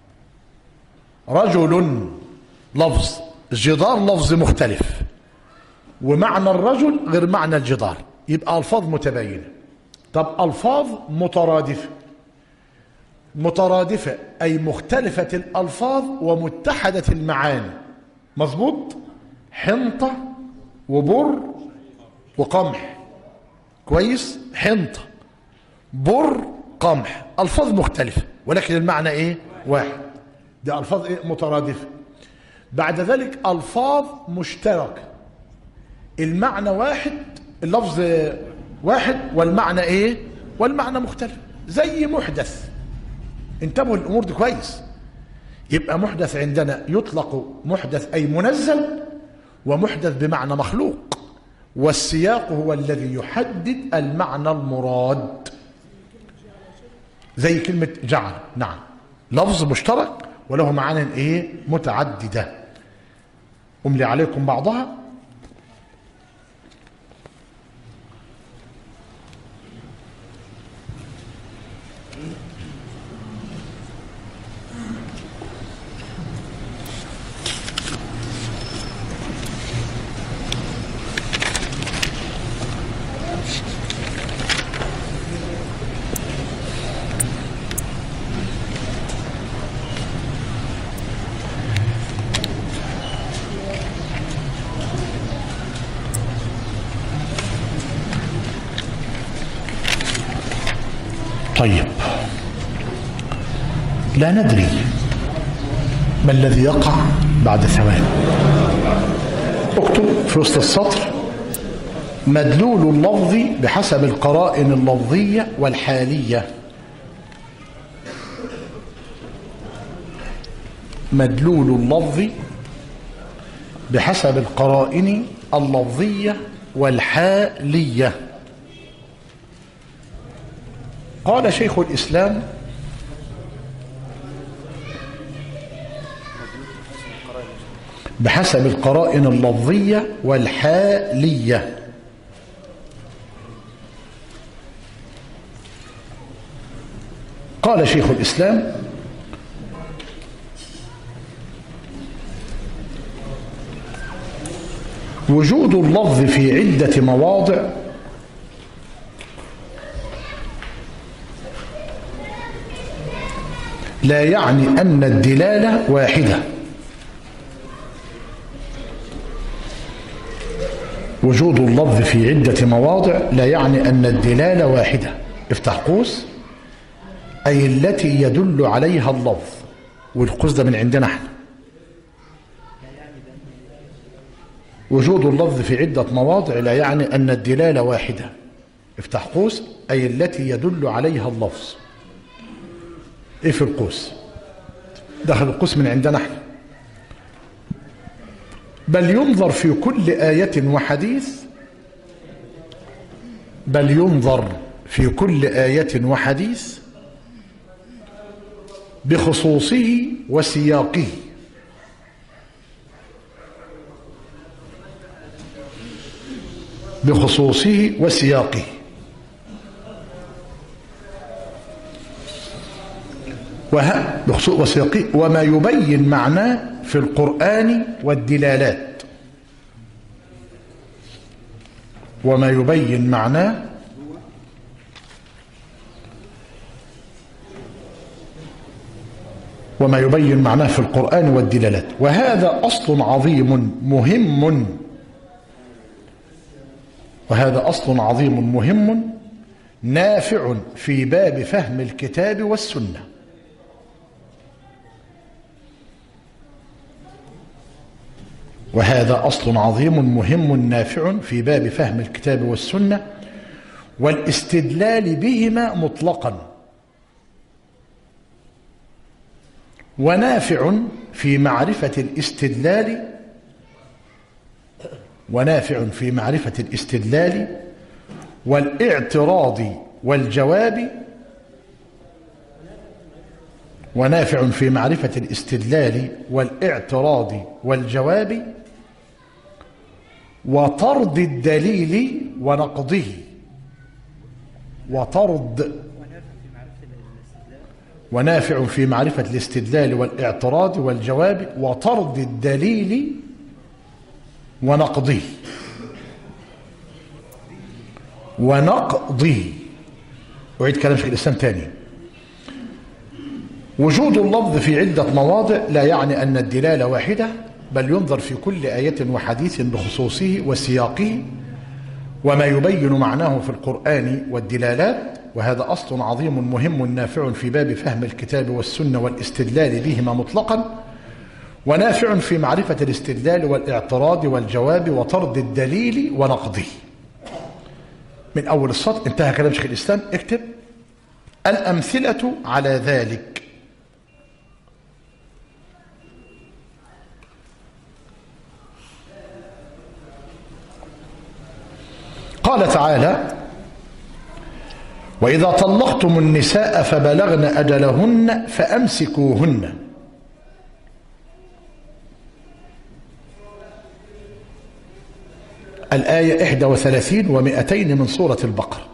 رجل لفظ، جدار لفظ مختلف، ومعنى الرجل غير معنى الجدار، يبقى ألفاظ متباينة. طب ألفاظ مترادفة، مترادفة أي مختلفة الألفاظ ومتحدة المعاني، مظبوط؟ حنطة وبر وقمح، كويس؟ حنطة بر قمح، ألفاظ مختلفة ولكن المعنى إيه؟ واحد. دي ألفاظ إيه؟ مترادفة. بعد ذلك ألفاظ مشتركة، المعنى واحد، اللفظ واحد والمعنى إيه؟ والمعنى مختلف. زي محدث، انتبهوا الأمور دي كويس. يبقى محدث عندنا يطلق محدث أي منزل، ومحدث بمعنى مخلوق، والسياق هو الذي يحدد المعنى المراد. زي كلمة جعل، نعم، لفظ مشترك وله معاني ايه؟ متعددة. أملي عليكم بعضها. طيب، لا ندري ما الذي يقع بعد ثواني. اكتب في وسط السطر: مدلول اللفظ بحسب القرائن اللفظية والحالية. مدلول اللفظ بحسب القرائن اللفظية والحالية. قال شيخ الإسلام: بحسب القرائن اللفظية والحالية. قال شيخ الإسلام: وجود اللفظ في عدة مواضع لا يعني أن الدلالة واحدة. وجود اللفظ في عدة مواضع لا يعني أن الدلالة واحدة. افتح قوس، أي التي يدل عليها اللفظ، والقوس ده من عندنا احنا. وجود اللفظ في عدة مواضع لا يعني أن الدلالة واحدة. افتح قوس، أي التي يدل عليها اللفظ. ايه في القوس؟ دخل القوس من عندنا احنا. بل ينظر في كل آية وحديث بل ينظر في كل آية وحديث بخصوصه وسياقه. بخصوصه وسياقه وه... بخصوص وسياقه وما يبين معناه في القرآن والدلالات. وما يبين معناه وما يبين معناه في القرآن والدلالات. وهذا أصل عظيم مهم وهذا أصل عظيم مهم نافع في باب فهم الكتاب والسنة. وهذا أصل عظيم مهم نافع في باب فهم الكتاب والسنة والاستدلال بهما مطلقا، ونافع في معرفة الاستدلال ونافع في معرفة الاستدلال والاعتراض والجواب ونافع في معرفة الاستدلال والاعتراض والجواب وطرد الدليل ونقضه. وطرد ونافع في معرفة الاستدلال والاعتراض والجواب وطرد الدليل ونقضه ونقضه أعيد كلام شيخ الإسلام تاني. وجود اللفظ في عدة مواضع لا يعني أن الدلالة واحدة، بل ينظر في كل آية وحديث بخصوصه وسياقه وما يبين معناه في القرآن والدلالات. وهذا أصل عظيم مهم نافع في باب فهم الكتاب والسنة والاستدلال بهما مطلقا، ونافع في معرفة الاستدلال والاعتراض والجواب وطرد الدليل ونقضه. من أول السطر انتهى كلام شيخ الإسلام. اكتب الأمثلة على ذلك. قال تعالى: وإذا طلقتم النساء فبلغن أجلهن فأمسكوهن. الآية إحدى وثلاثين ومئتين من سورة البقرة.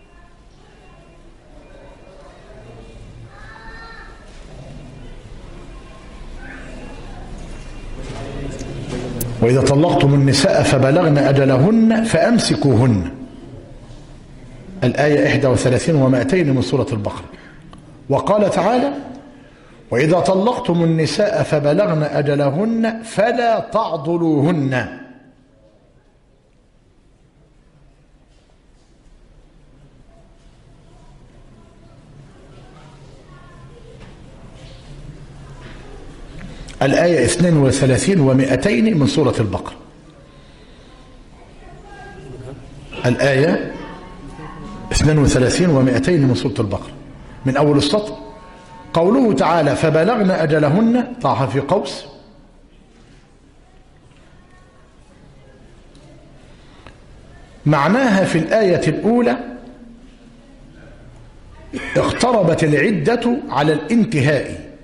وإذا طلقتم النساء فبلغن أجلهن فأمسكوهن. الآية إحدى وثلاثين ومئتين من سورة البقرة. وقال تعالى: وإذا طلقتم النساء فبلغن أجلهن فلا تعضلوهن. الآية اثنين وثلاثين ومئتين من سورة البقرة. الآية اثنين وثلاثين ومئتين من سورة البقرة من أول السطر. قوله تعالى: فبلغن أجلهن، طاح في قوس. معناها في الآية الأولى: اقتربت العدة على الانتهاء.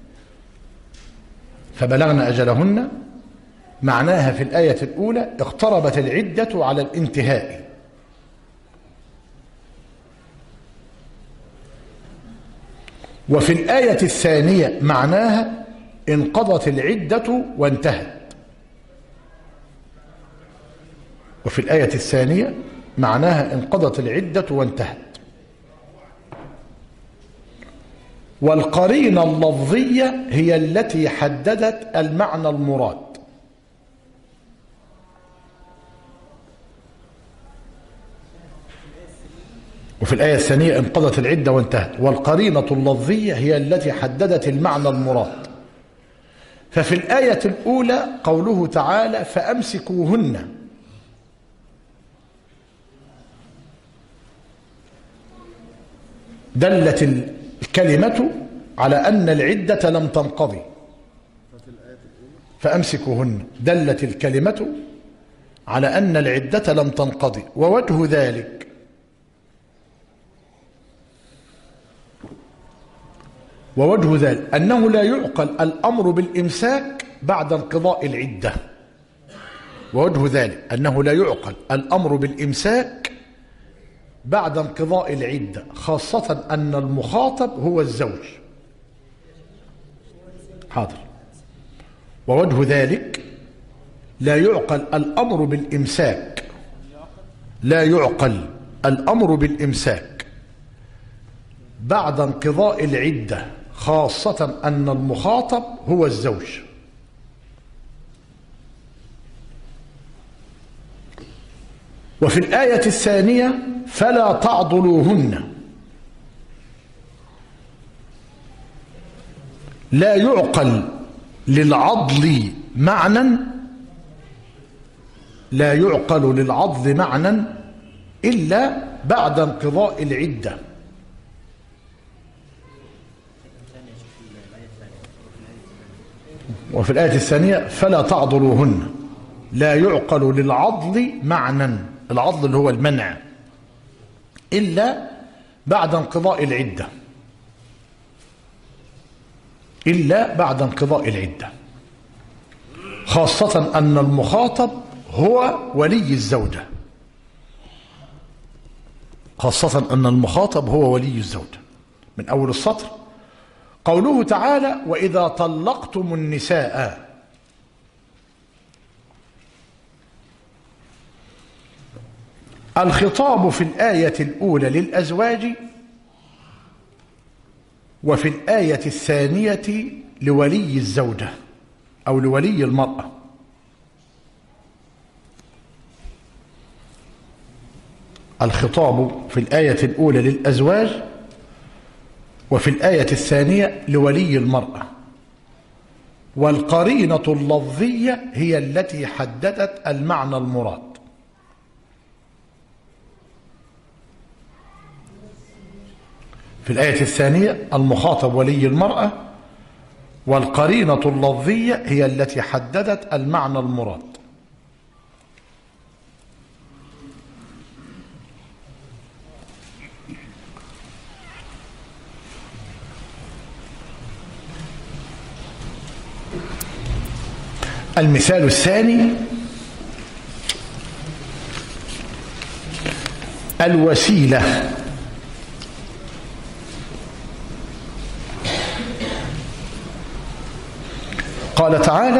فبلغن أجلهن معناها في الآية الأولى: اقتربت العدة على الانتهاء. وفي الآية الثانية معناها: انقضت العدة وانتهت. وفي الآية الثانية معناها: انقضت العدة وانتهت. والقرينة اللفظية هي التي حددت المعنى المراد. وفي الآية الثانية انقضت العدة وانتهت. والقرينة اللفظية هي التي حددت المعنى المراد. ففي الآية الأولى قوله تعالى فأمسكوهن، دلت الكلمة على أن العدة لم تنقضي. فأمسكوهن دلت الكلمة على أن العدة لم تنقضي. ووجه ذلك ووجه ذلك أنه لا يعقل الأمر بالإمساك بعد انقضاء العدة. ووجه ذلك أنه لا يعقل الأمر بالإمساك بعد انقضاء العدة، خاصة أن المخاطب هو الزوج. حاضر. ووجه ذلك لا يعقل الأمر بالإمساك لا يعقل الأمر بالإمساك بعد انقضاء العدة، خاصة أن المخاطب هو الزوج. وفي الآية الثانية فلا تعضلوهن، لا يعقل للعضل معنى لا يعقل للعضل معنى إلا بعد انقضاء العدة. وفي الآية الثانية فلا تعضلوهن، لا يعقل للعضل معنى، العضل اللي هو المنع، إلا بعد انقضاء العدة إلا بعد انقضاء العدة، خاصة أن المخاطب هو ولي الزوجة خاصة أن المخاطب هو ولي الزوجة. من أول السطر قوله تعالى وإذا طلقتم النساء، الخطاب في الآية الأولى للأزواج، وفي الآية الثانية لولي الزوجة أو لولي المرأة. الخطاب في الآية الأولى للأزواج، وفي الآية الثانية لولي المرأة. والقرينة اللفظية هي التي حددت المعنى المراد. في الآية الثانية المخاطب ولي المرأة، والقرينة اللفظية هي التي حددت المعنى المراد. المثال الثاني الوسيلة. قال تعالى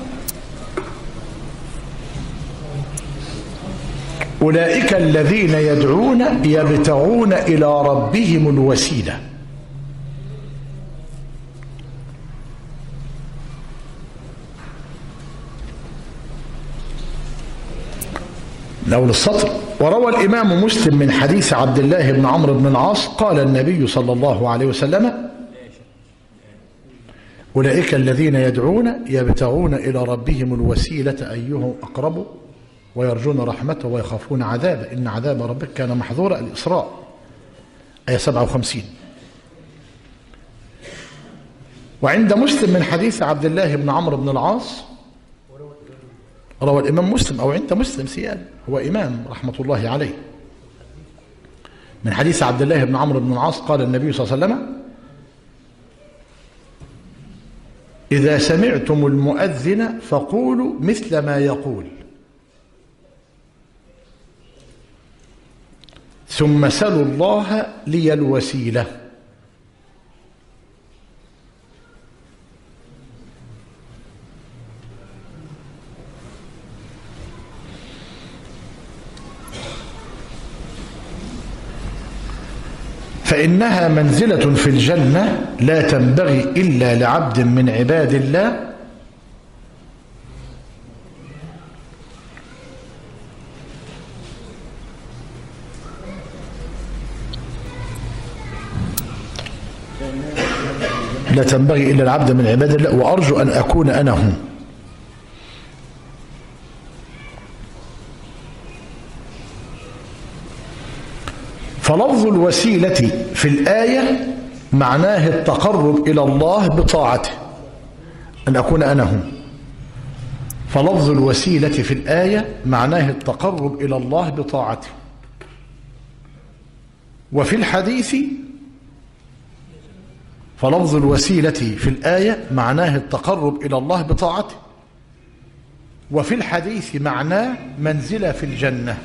أولئك الذين يدعون يبتغون إلى ربهم الوسيلة. لأول السطر وروى الإمام مسلم من حديث عبد الله بن عمرو بن العاص قال النبي صلى الله عليه وسلم أولئك الذين يدعون يبتغون إلى ربهم الوسيلة أيهم أقرب ويرجون رحمته ويخافون عذابه إن عذاب ربك كان محذورا. الإسراء آية سبعة وخمسين. وعند مسلم من حديث عبد الله بن عمرو بن العاص روى الإمام مسلم أو عند مسلم سيان هو إمام رحمة الله عليه من حديث عبد الله بن عمرو بن العاص قال النبي صلى الله عليه وسلم إذا سمعتم المؤذن فقولوا مثل ما يقول ثم سلوا الله لي الوسيلة. فإنها منزلة في الجنة لا تنبغي إلا لعبد من عباد الله لا تنبغي إلا العبد من عباد الله وأرجو أن أكون أنا هم. فلفظ الوسيلة في الآية معناه التقرب إلى الله بطاعته، أن أكون أنا هم. فلفظ الوسيلة في الآية معناه التقرب إلى الله بطاعته. وفي الحديث فلفظ الوسيلة في الآية معناه التقرب إلى الله بطاعته، وفي الحديث معناه منزلة في الجنة.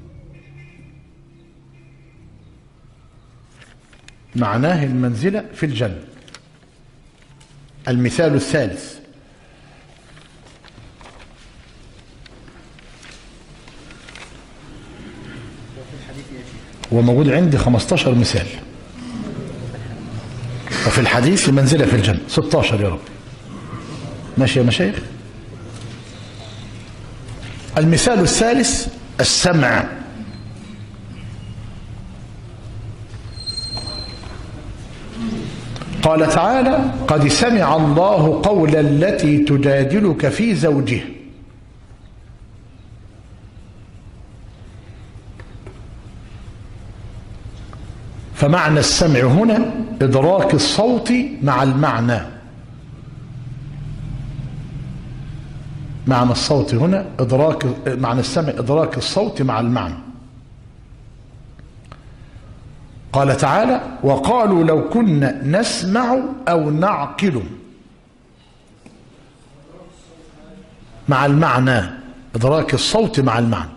معناه المنزلة في الجنة. المثال الثالث: وموجود عندي خمسة عشر مثال. وفي الحديث منزلة في الجنة ستة عشر يا رب. ماشي يا مشايخ. المثال الثالث: السمع. قال تعالى: قد سمع الله قول التي تجادلك في زوجها. فمعنى السمع هنا إدراك الصوت مع المعنى. معنى الصوت هنا إدراك معنى السمع إدراك الصوت مع المعنى. قال تعالى: وقالوا لو كنا نسمع أو نعقل. مع المعنى، إدراك الصوت مع المعنى.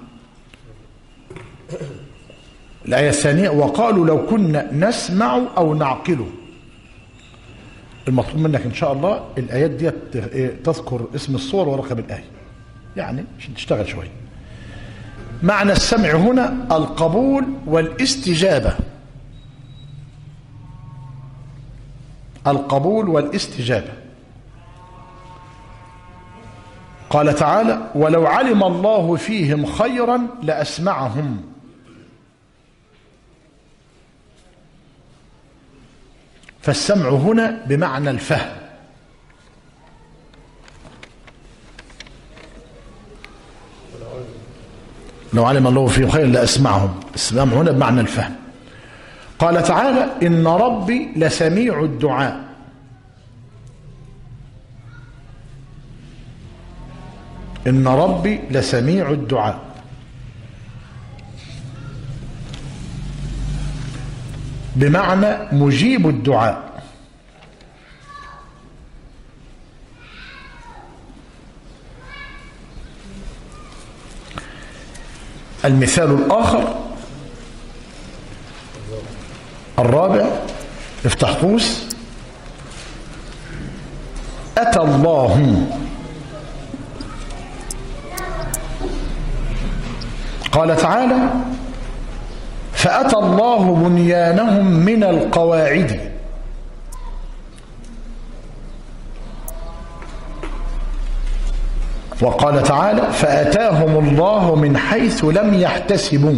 الآية الثانية: وقالوا لو كنا نسمع أو نعقل. المطلوب منك إن شاء الله الآيات دي تذكر اسم الصور ورقم الآية، يعني عشان تشتغل شوية. معنى السمع هنا القبول والاستجابة. القبول والاستجابة. قال تعالى: ولو علم الله فيهم خيرا لأسمعهم. فالسمع هنا بمعنى الفهم. لو علم الله فيهم خيرا لأسمعهم. السمع هنا بمعنى الفهم. قال تعالى: إن ربي لسميع الدعاء. إن ربي لسميع الدعاء. بمعنى مجيب الدعاء. المثال الآخر الرابع: افتح قوس. أتى الله. قال تعالى: فأتى الله بنيانهم من القواعد. وقال تعالى: فأتاهم الله من حيث لم يحتسبوا.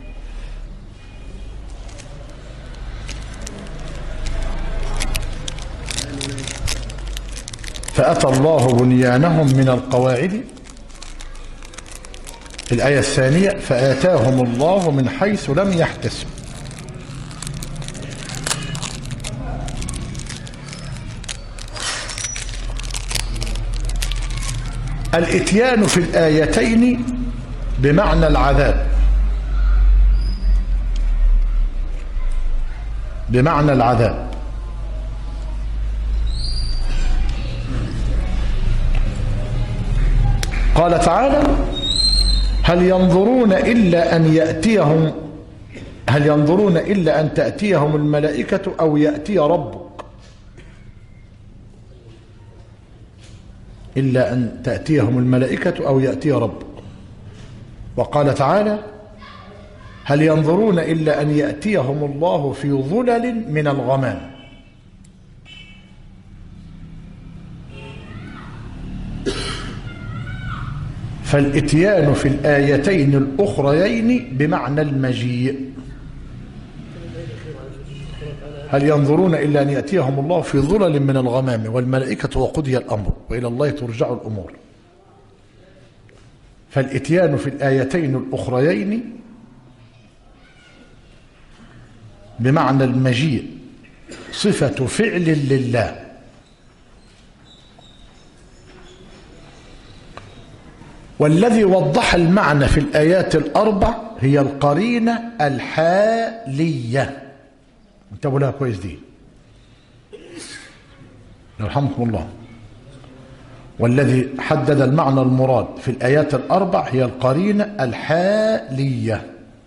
فأتى الله بنيانهم من القواعد. الآية الثانية: فآتاهم الله من حيث لم يحتسب. الإتيان في الآيتين بمعنى العذاب. بمعنى العذاب. قال تعالى: هل ينظرون إلا أن يأتيهم هل ينظرون إلا أن تأتيهم الملائكة أو يأتي ربك. إلا أن تأتيهم الملائكة أو يأتي ربك. وقال تعالى: هل ينظرون إلا أن يأتيهم الله في ظلل من الغمام. فالإتيان في الآيتين الأخريين بمعنى المجيء. هل ينظرون إلا أن يأتيهم الله في ظلل من الغمام والملائكة وقضي الأمر وإلى الله ترجع الأمور. فالإتيان في الآيتين الأخريين بمعنى المجيء صفة فعل لله. والذي وضح المعنى في الآيات الأربع هي القرينة الحالية. انتبهوا لها كويس دي يرحمكم الله. والذي حدد المعنى المراد في الآيات الأربع هي القرينة الحالية.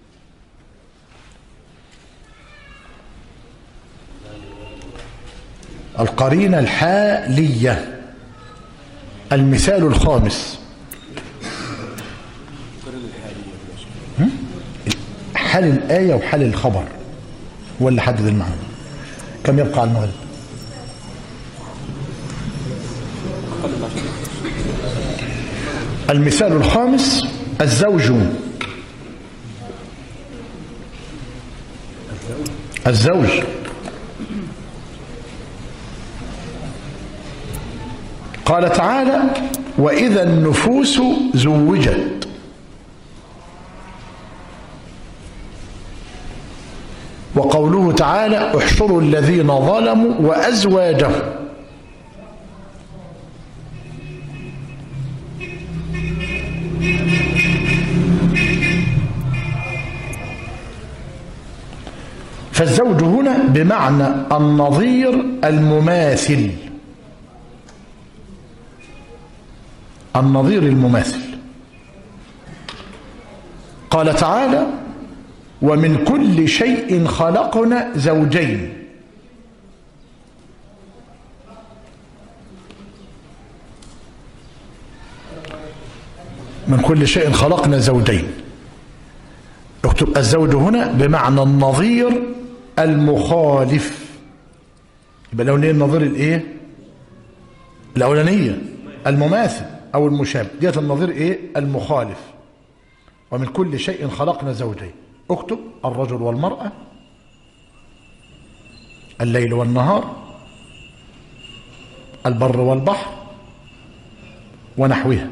القرينة الحالية. المثال الخامس حال الآية وحال الخبر هو اللي حدد المعنى. كم يبقى على المغرب؟ المثال الخامس الزوج. الزوج قال تعالى وإذا النفوس زوجت. وقوله تعالى احشروا الذين ظلموا وأزواجهم. فالزوج هنا بمعنى النظير المماثل. النظير المماثل. قال تعالى ومن كل شيء خلقنا زوجين. من كل شيء خلقنا زوجين. اكتب الزوج هنا بمعنى النظير المخالف. يبقى الاولانيه النظير الايه؟ الاولانيه المماثل او المشابه، ديت النظير ايه؟ المخالف. ومن كل شيء خلقنا زوجين. اكتب الرجل والمرأة، الليل والنهار، البر والبحر ونحوها.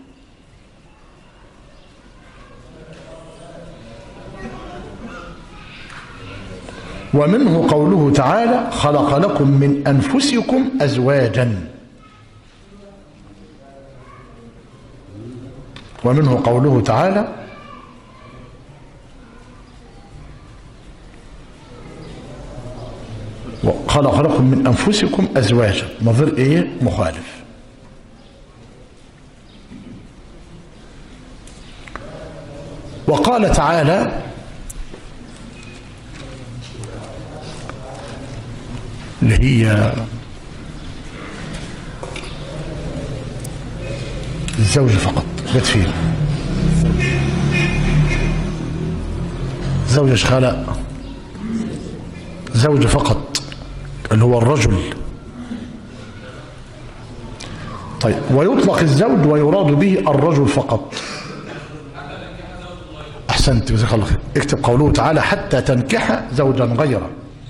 ومنه قوله تعالى خلق لكم من أنفسكم أزواجا. ومنه قوله تعالى خلق لكم من أنفسكم أزواجا. نظير إيه؟ مخالف. وقال تعالى اللي هي الزوج فقط جت فيه زوج خلق زوج فقط اللي هو الرجل. طيب ويطلق الزوج ويراد به الرجل فقط. احسنت جزاك الله خير. اكتب قوله تعالى حتى تنكح زوجا غيره.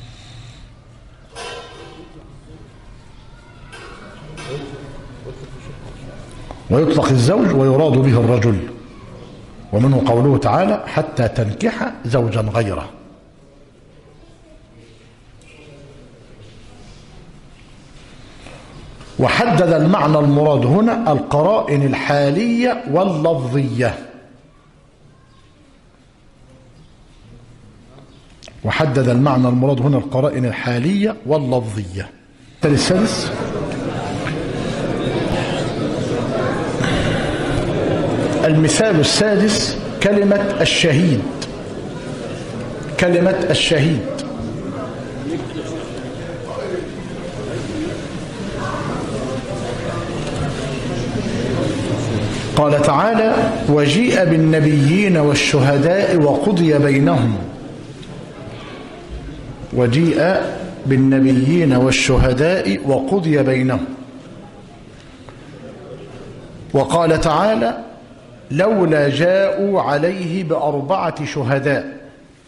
ويطلق الزوج ويراد به الرجل. ومنه قوله تعالى حتى تنكح زوجا غيره. وحدد المعنى المراد هنا القرائن الحالية واللفظية. وحدد المعنى المراد هنا القرائن الحالية واللفظية. السادس المثال السادس كلمة الشهيد. كلمة الشهيد قال تعالى: وجيء بالنبيين والشهداء وقضي بينهم وجيء بالنبيين والشهداء وقضي بينهم. وقال تعالى: لولا جاءوا عليه بأربعة شهداء.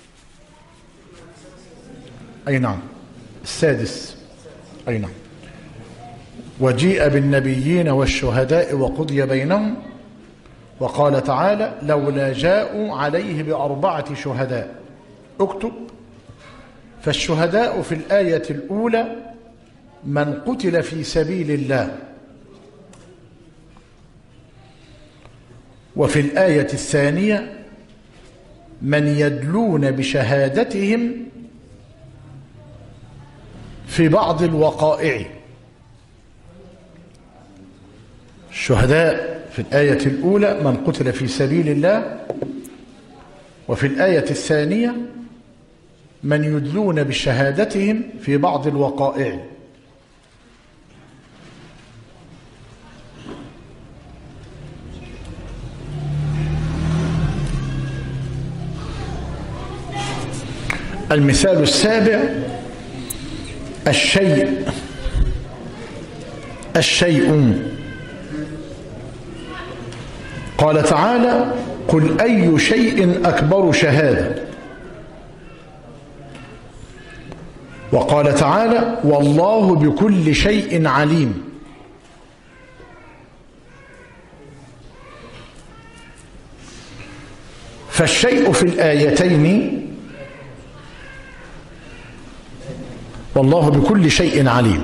أي نعم، السادس. أي نعم. وجيء بالنبيين والشهداء وقضي بينهم. وقال تعالى: لولا جاءوا عليه بأربعة شهداء. اكتب: فالشهداء في الآية الأولى من قتل في سبيل الله، وفي الآية الثانية من يدلون بشهادتهم في بعض الوقائع. الشهداء في الآية الأولى من قتل في سبيل الله، وفي الآية الثانية من يدلون بشهادتهم في بعض الوقائع. المثال السابع: الشيء الشيء قال تعالى: قل أي شيء أكبر شهادة. وقال تعالى: والله بكل شيء عليم. فالشيء في الآيتين والله بكل شيء عليم.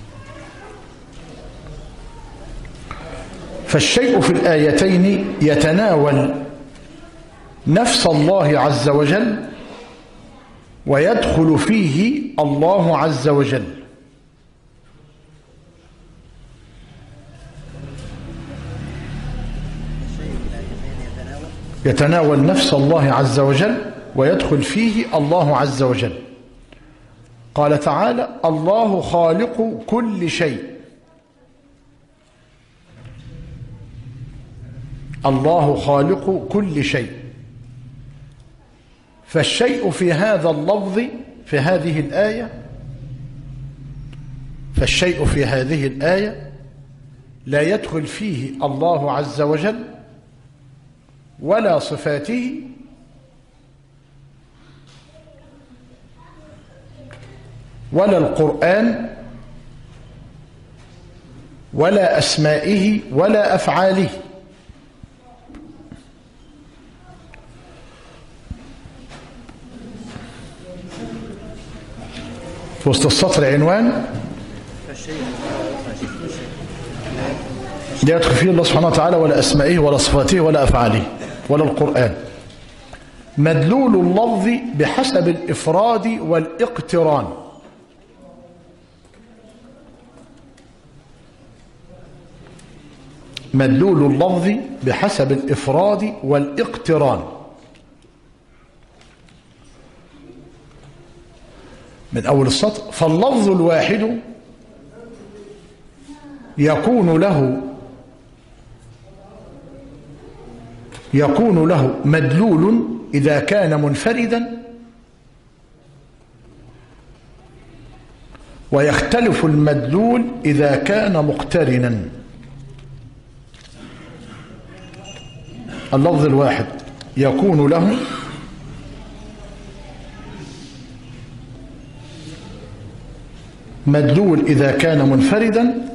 فالشيء في الآيتين يتناول نفس الله عز وجل، ويدخل فيه الله عز وجل. يتناول نفس الله عز وجل ويدخل فيه الله عز وجل. قال تعالى: الله خالق كل شيء. الله خالق كل شيء. فالشيء في هذا اللفظ في هذه الآية فالشيء في هذه الآية لا يدخل فيه الله عز وجل ولا صفاته ولا القرآن ولا أسمائه ولا أفعاله. في وسط السطر عنوان: لا يدخل فيه الله سبحانه وتعالى ولا أسمائه ولا صفاته ولا أفعاله ولا القرآن. مدلول اللفظ بحسب الإفراد والاقتران. مدلول اللفظ بحسب الإفراد والاقتران. من أول السطر: فاللفظ الواحد يكون له يكون له مدلول إذا كان منفردا، ويختلف المدلول إذا كان مقترنا. اللفظ الواحد يكون له مدلول إذا كان منفردا،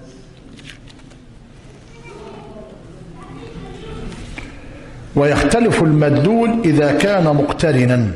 ويختلف المدلول إذا كان مقترنا.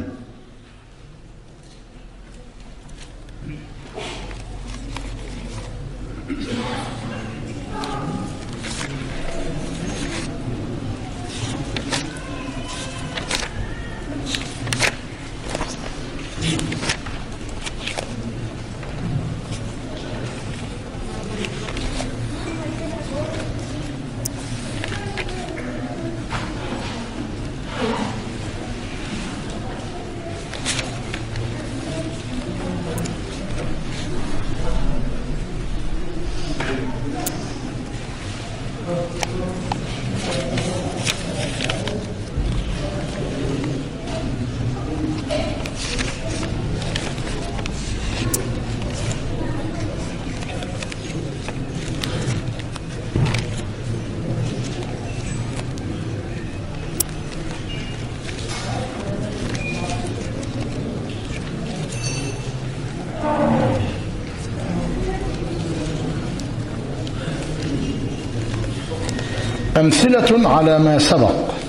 أمثلة على ما سبق.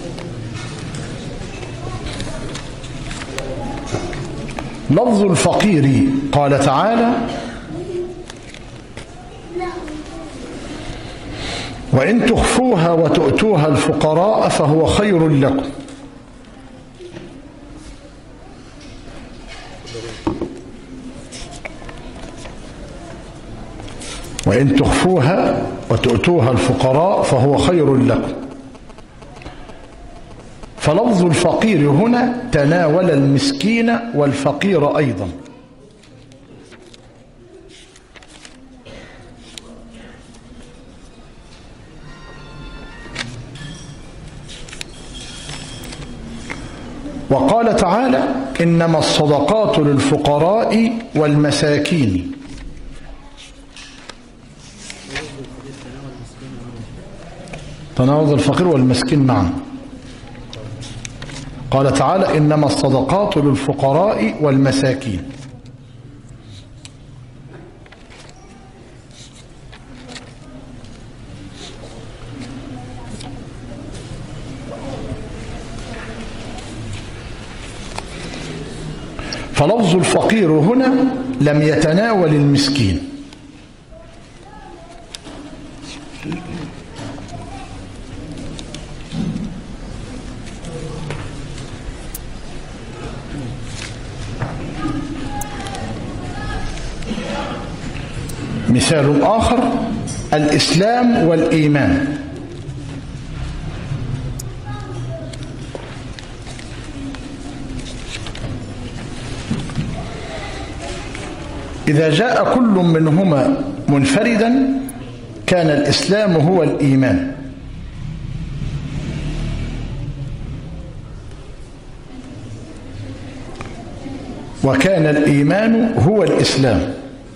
لفظ الفقير قال تعالى: وإن تخفوها وتؤتوها الفقراء فهو خير لكم. وإن تخفوها وتؤتوها الفقراء فهو خير لكم. فلفظ الفقير هنا تناول المسكين والفقير أيضا. وقال تعالى: إنما الصدقات للفقراء والمساكين. تناول الفقير والمسكين معا. قال تعالى: إنما الصدقات للفقراء والمساكين. فلفظ الفقير هنا لم يتناول المسكين. مثال آخر: الإسلام والإيمان. إذا جاء كل منهما منفردا كان الإسلام هو الإيمان، وكان الإيمان هو الإسلام.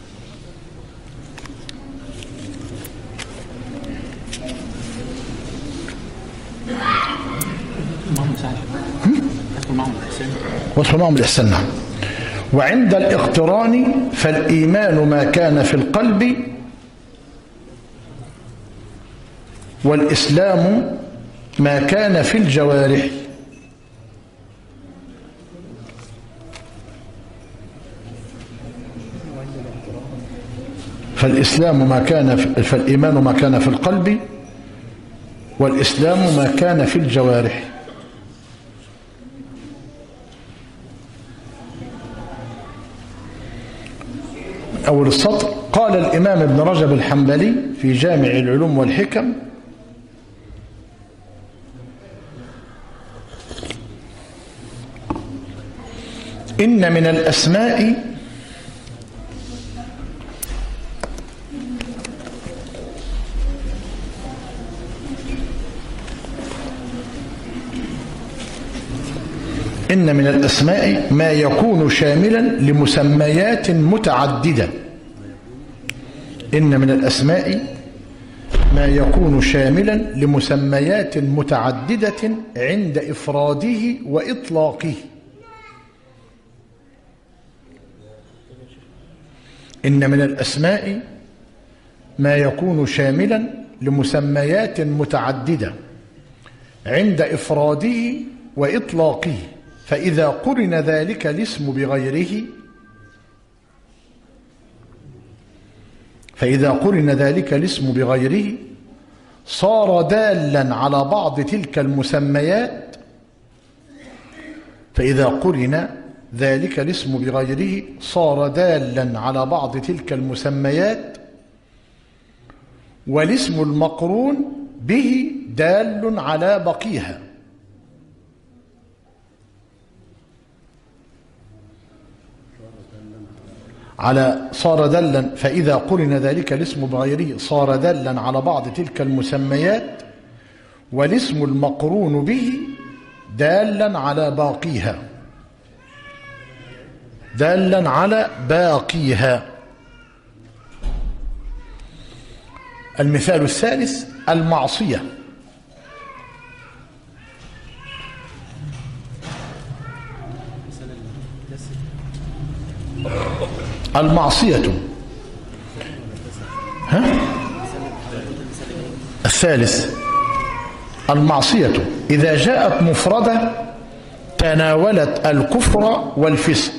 وصف معهم الإحسان. نعم. وعند الاقتران فالإيمان ما كان في القلب، والإسلام ما كان في الجوارح. فالإسلام ما كان في فالإيمان ما كان في القلب، والإسلام ما كان في الجوارح. أول السطر: قال الإمام ابن رجب الحنبلي في جامع العلوم والحكم: إن من الأسماء إن من الأسماء ما يكون شاملا لمسميات متعددة. إن من الأسماء ما يكون شاملا لمسميات متعددة عند إفراده وإطلاقه. إن من الأسماء ما يكون شاملا لمسميات متعددة عند إفراده وإطلاقه، فإذا قرن ذلك الاسم بغيره فإذا قرن ذلك الاسم بغيره صار دالا على بعض تلك المسميات فإذا قرن ذلك الاسم بغيره صار دالا على بعض تلك المسميات، والاسم المقرون به دال على بقيها. على صار دلا فإذا قرن ذلك الاسم بغيره صار دلا على بعض تلك المسميات، والاسم المقرون به دالا على باقيها دالا على باقيها. المثال الثالث: المعصية. المعصية ها؟ الثالث المعصية إذا جاءت مفردة تناولت الكفر والفسق.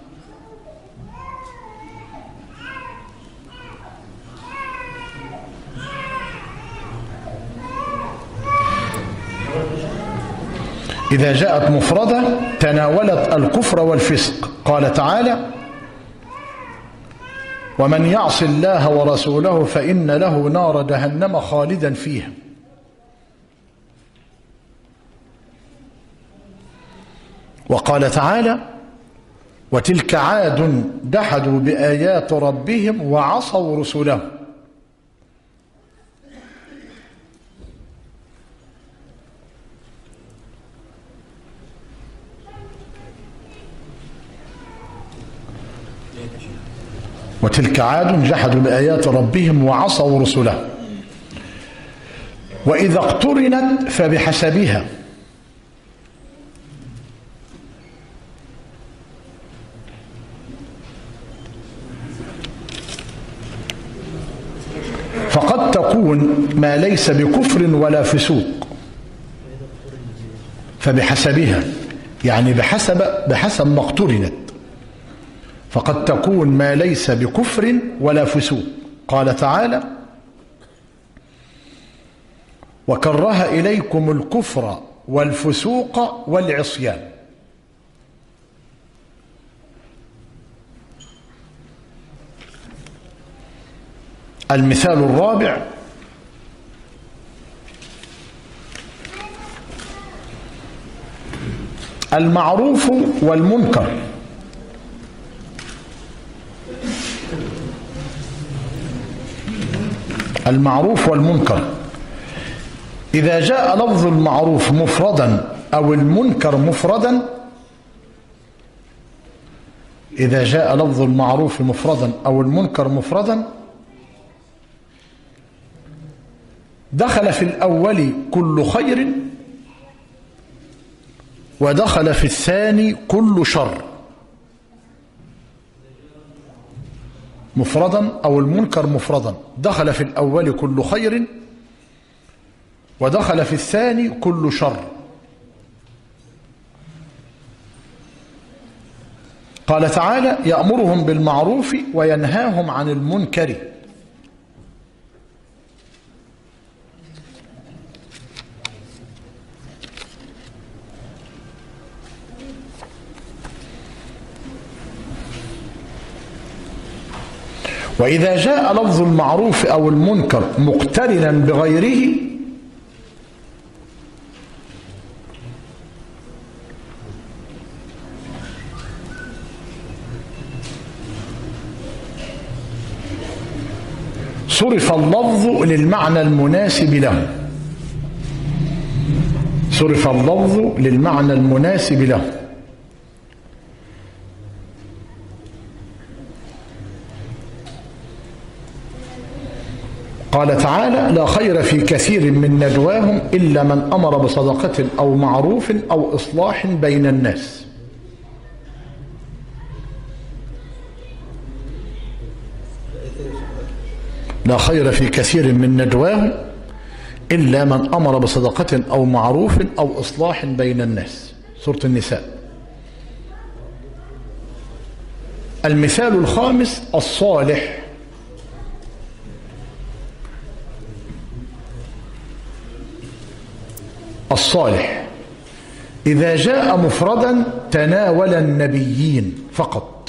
إذا جاءت مفردة تناولت الكفر والفسق. قال تعالى: ومن يعص الله ورسوله فإن له نار جهنم خالدا فيها. وقال تعالى: وتلك عاد جحدوا بآيات ربهم وعصوا رسله. وتلك عاد جحدوا بآيات ربهم وعصوا رسله. وإذا اقترنت فبحسبها. فقد تكون ما ليس بكفر ولا فسوق، فبحسبها يعني بحسب بحسب ما اقترنت. فقد تكون ما ليس بكفر ولا فسوق. قال تعالى: وكره إليكم الكفر والفسوق والعصيان. المثال الرابع: المعروف والمنكر. المعروف والمنكر إذا جاء لفظ المعروف مفردا أو المنكر مفردا إذا جاء لفظ المعروف مفردا أو المنكر مفردا دخل في الأول كل خير ودخل في الثاني كل شر. مفردا أو المنكر مفردا دخل في الأول كل خير ودخل في الثاني كل شر. قال تعالى: يأمرهم بالمعروف وينهاهم عن المنكر. وإذا جاء لفظ المعروف أو المنكر مقترنا بغيره صرف اللفظ للمعنى المناسب له. صرف اللفظ للمعنى المناسب له. قال تعالى: لا خير في كثير من نجواهم إلا من أمر بصدقة أو معروف أو إصلاح بين الناس. لا خير في كثير من نجواهم إلا من أمر بصدقة أو معروف أو إصلاح بين الناس. سورة النساء. المثال الخامس: الصالح. الصالح إذا جاء مفردا تناول النبيين فقط.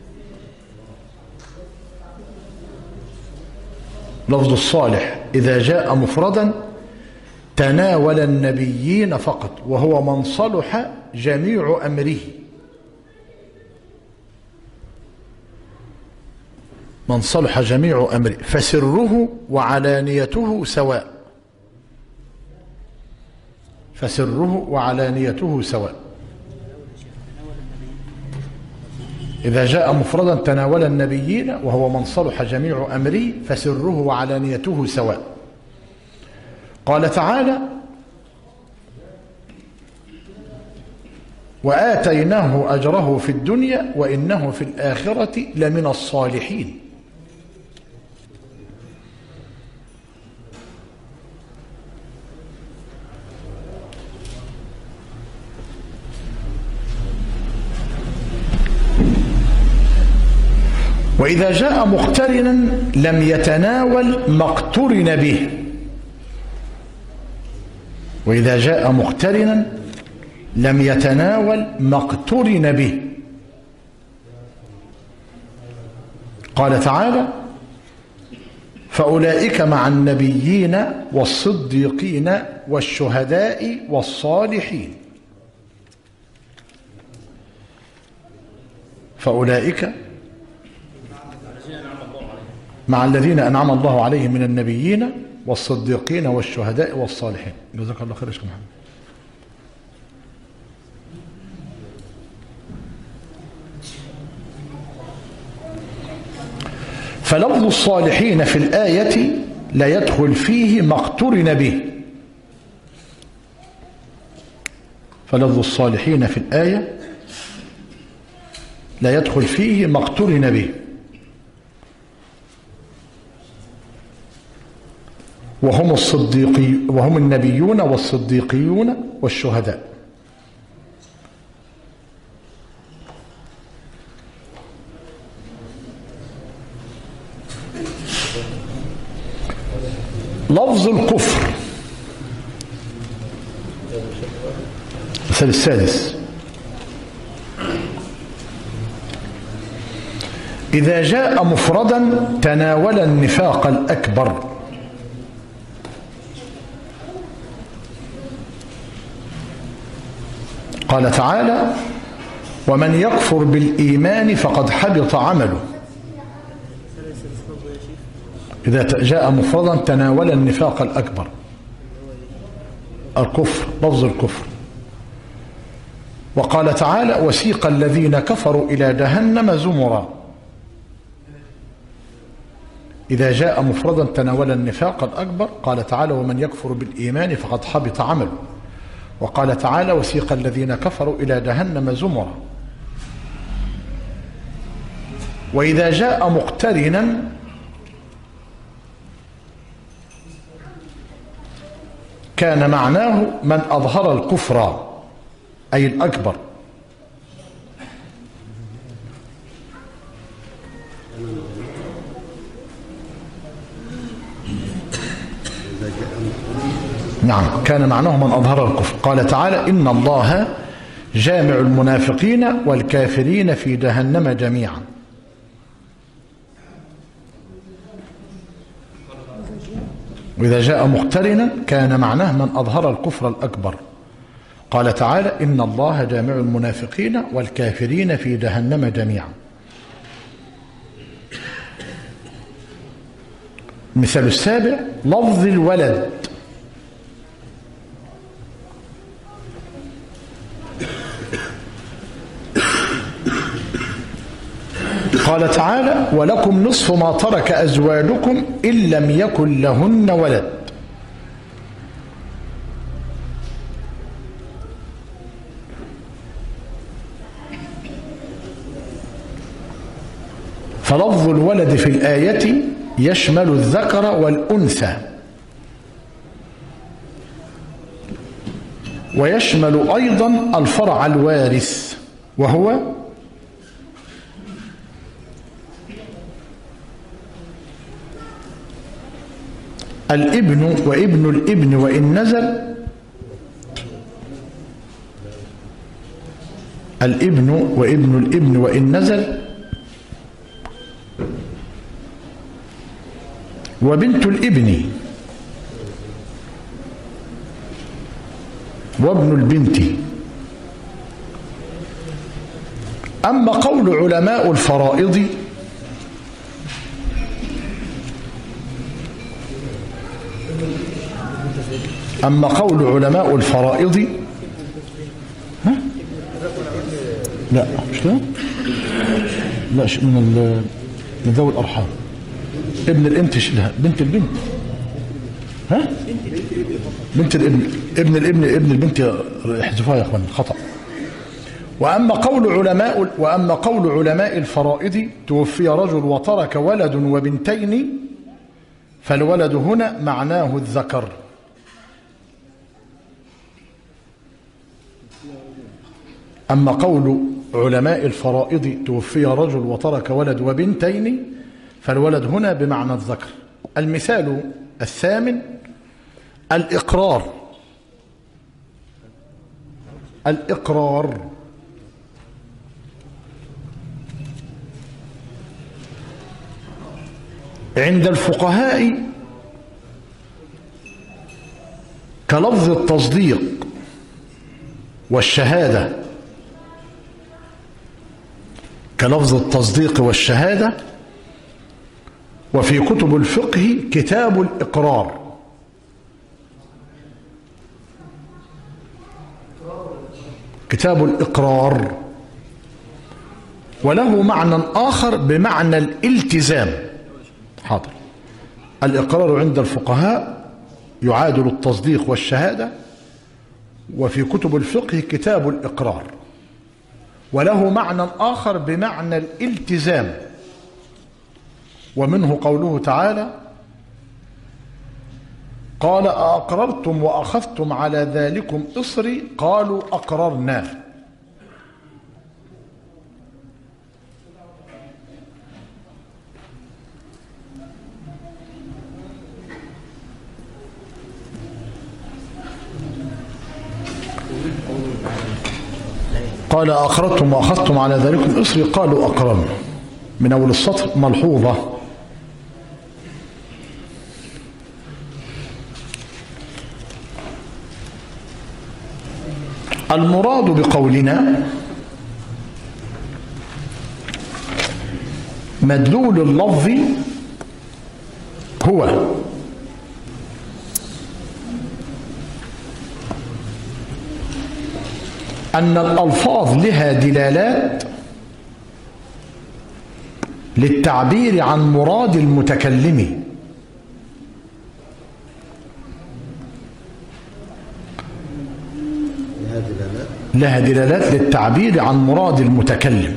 لفظ الصالح إذا جاء مفردا تناول النبيين فقط، وهو من صلح جميع أمره. من صلح جميع أمره فسره وعلانيته سواء. فسره وعلانيته سواء. إذا جاء مفردا تناول النبيين وهو من صلح جميع أمره فسره وعلانيته سواء. قال تعالى: وآتيناه أجره في الدنيا وإنه في الآخرة لمن الصالحين. وإذا جاء مقترنا لم يتناول ما اقترن به. وإذا جاء مقترنا لم يتناول ما اقترن به. قال تعالى: فأولئك مع النبيين والصديقين والشهداء والصالحين. فأولئك مع الذين أنعم الله عليهم من النبيين والصديقين والشهداء والصالحين. جزاك الله خير يا شيخ محمد. فلفظ الصالحين في الآية لا يدخل فيه ما اقترن به. فلفظ الصالحين في الآية لا يدخل فيه ما اقترن به، وهم الصديقي وهم النبيون والصديقيون والشهداء. لفظ الكفر المثال السادس: إذا جاء مفردا تناول النفاق الأكبر. قال تعالى: ومن يكفر بالإيمان فقد حبط عمله. إذا جاء مفردا تناول النفاق الأكبر، الكفر، لفظ الكفر. وقال تعالى: وسيق الذين كفروا إلى جهنم زمرا. إذا جاء مفردا تناول النفاق الأكبر. قال تعالى: ومن يكفر بالإيمان فقد حبط عمله. وقال تعالى: وسيق الذين كفروا إلى جهنم زمرا. وإذا جاء مقترنا كان معناه من أظهر الكفر أي الأكبر. نعم، كان معناه من أظهر الكفر. قال تعالى: إن الله جامع المنافقين والكافرين في جهنم جميعا. وإذا جاء مقترنا كان معناه من أظهر الكفر الأكبر. قال تعالى: إن الله جامع المنافقين والكافرين في جهنم جميعا. المثال السابع: لفظ الولد. قال تعالى: ولكم نصف ما ترك أزواجكم إن لم يكن لهن ولد. فلفظ الولد في الآية يشمل الذكر والأنثى، ويشمل أيضا الفرع الوارث وهو الابن وابن الابن وإن نزل. الابن وابن الابن وإن نزل، وبنت الابن وابن البنت. أما قول علماء الفرائض أما قول علماء الفرائض ها؟ لا مش كده؟ لا من من ذوي الأرحام. ابن البنت شلها، بنت البنت ها؟ بنت الابن، ابن الابن ابن البنت احذفوها يا اخوان، خطأ. وأما قول علماء وأما قول علماء الفرائض: توفي رجل وترك ولد وبنتين، فالولد هنا معناه الذكر. أما قول علماء الفرائض توفي رجل وترك ولد وبنتين، فالولد هنا بمعنى الذكر. المثال الثامن الإقرار. الإقرار عند الفقهاء كلفظ التصديق والشهادة، كلفظ التصديق والشهادة. وفي كتب الفقه كتاب الإقرار. كتاب الإقرار وله معنى آخر بمعنى الالتزام. حاضر. الإقرار عند الفقهاء يعادل التصديق والشهادة، وفي كتب الفقه كتاب الإقرار، وله معنى آخر بمعنى الالتزام. ومنه قوله تعالى: قال أأقررتم وأخذتم على ذلكم إصري قالوا أقررنا. قال أأقررتم وأخذتم على ذلكم إصري قالوا أقررنا. من أول السطر ملحوظة: المراد بقولنا مدلول اللفظ هو أن الألفاظ لها دلالات للتعبير عن مراد المتكلم، لها دلالات للتعبير عن مراد المتكلم،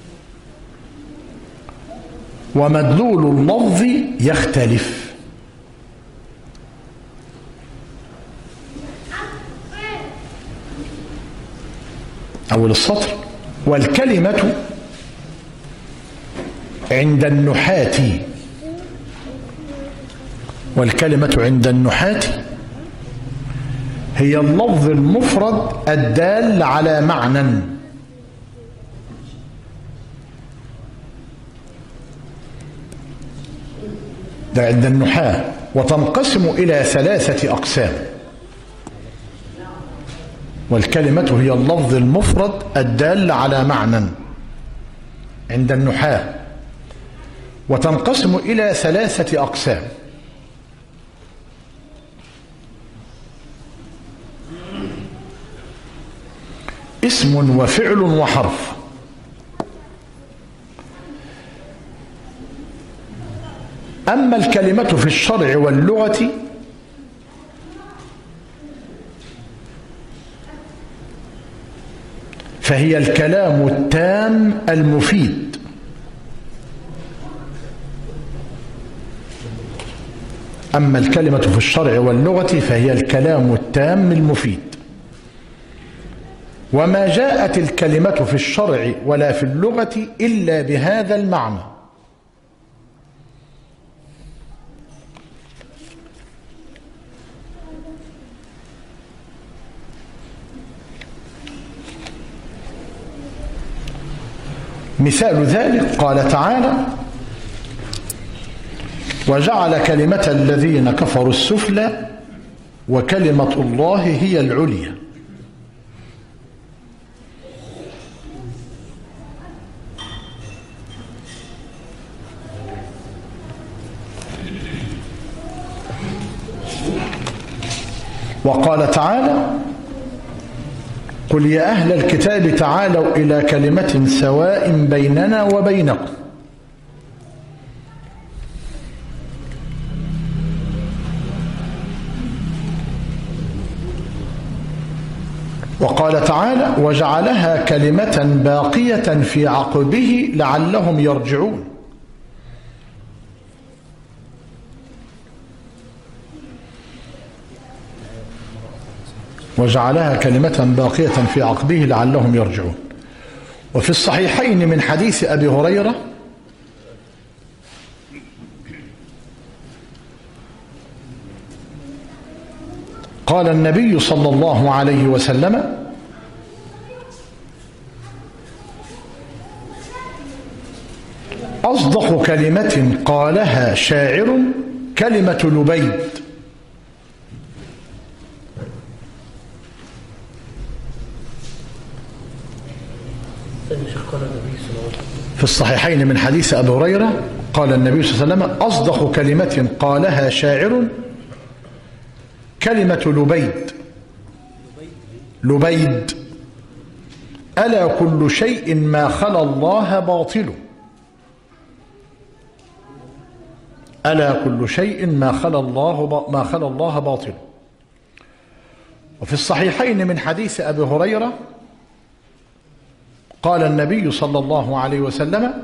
ومدلول اللفظ يختلف. أول السطر: والكلمة عند النحاة، والكلمة عند النحاة هي اللفظ المفرد الدال على معنى. ده عند النحاة. وتنقسم إلى ثلاثة أقسام. والكلمة هي اللفظ المفرد الدال على معنى عند النحاة، وتنقسم إلى ثلاثة أقسام. اسم وفعل وحرف. أما الكلمة في الشرع واللغة فهي الكلام التام المفيد. أما الكلمة في الشرع واللغة فهي الكلام التام المفيد. وما جاءت الكلمة في الشرع ولا في اللغة إلا بهذا المعنى. مثال ذلك قال تعالى: وجعل كلمة الذين كفروا السفلى وكلمة الله هي العليا. وقال تعالى: قل يا أهل الكتاب تعالوا إلى كلمة سواء بيننا وبينكم. وقال تعالى: وجعلها كلمة باقية في عقبه لعلهم يرجعون. وجعلها كلمة باقية في عقبه لعلهم يرجعون. وفي الصحيحين من حديث أبي هريرة قال النبي صلى الله عليه وسلم: أصدق كلمة قالها شاعر كلمة لبيد. في الصحيحين من حديث أبي هريرة قال النبي صلى الله عليه وسلم: أصدق كلمة قالها شاعر كلمة لبيد. لبيد: ألا كل شيء ما خلا الله باطل. ألا كل شيء ما خلا الله ما خلا الله باطل. وفي الصحيحين من حديث أبي هريرة قال النبي صلى الله عليه وسلم: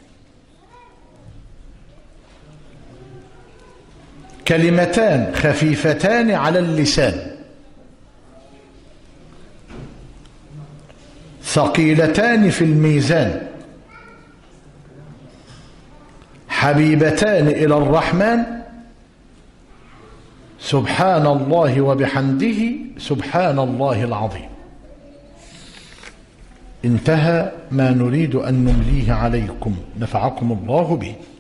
كلمتان خفيفتان على اللسان ثقيلتان في الميزان حبيبتان إلى الرحمن سبحان الله وبحمده سبحان الله العظيم. انتهى ما نريد أن نمليه عليكم، نفعكم الله به.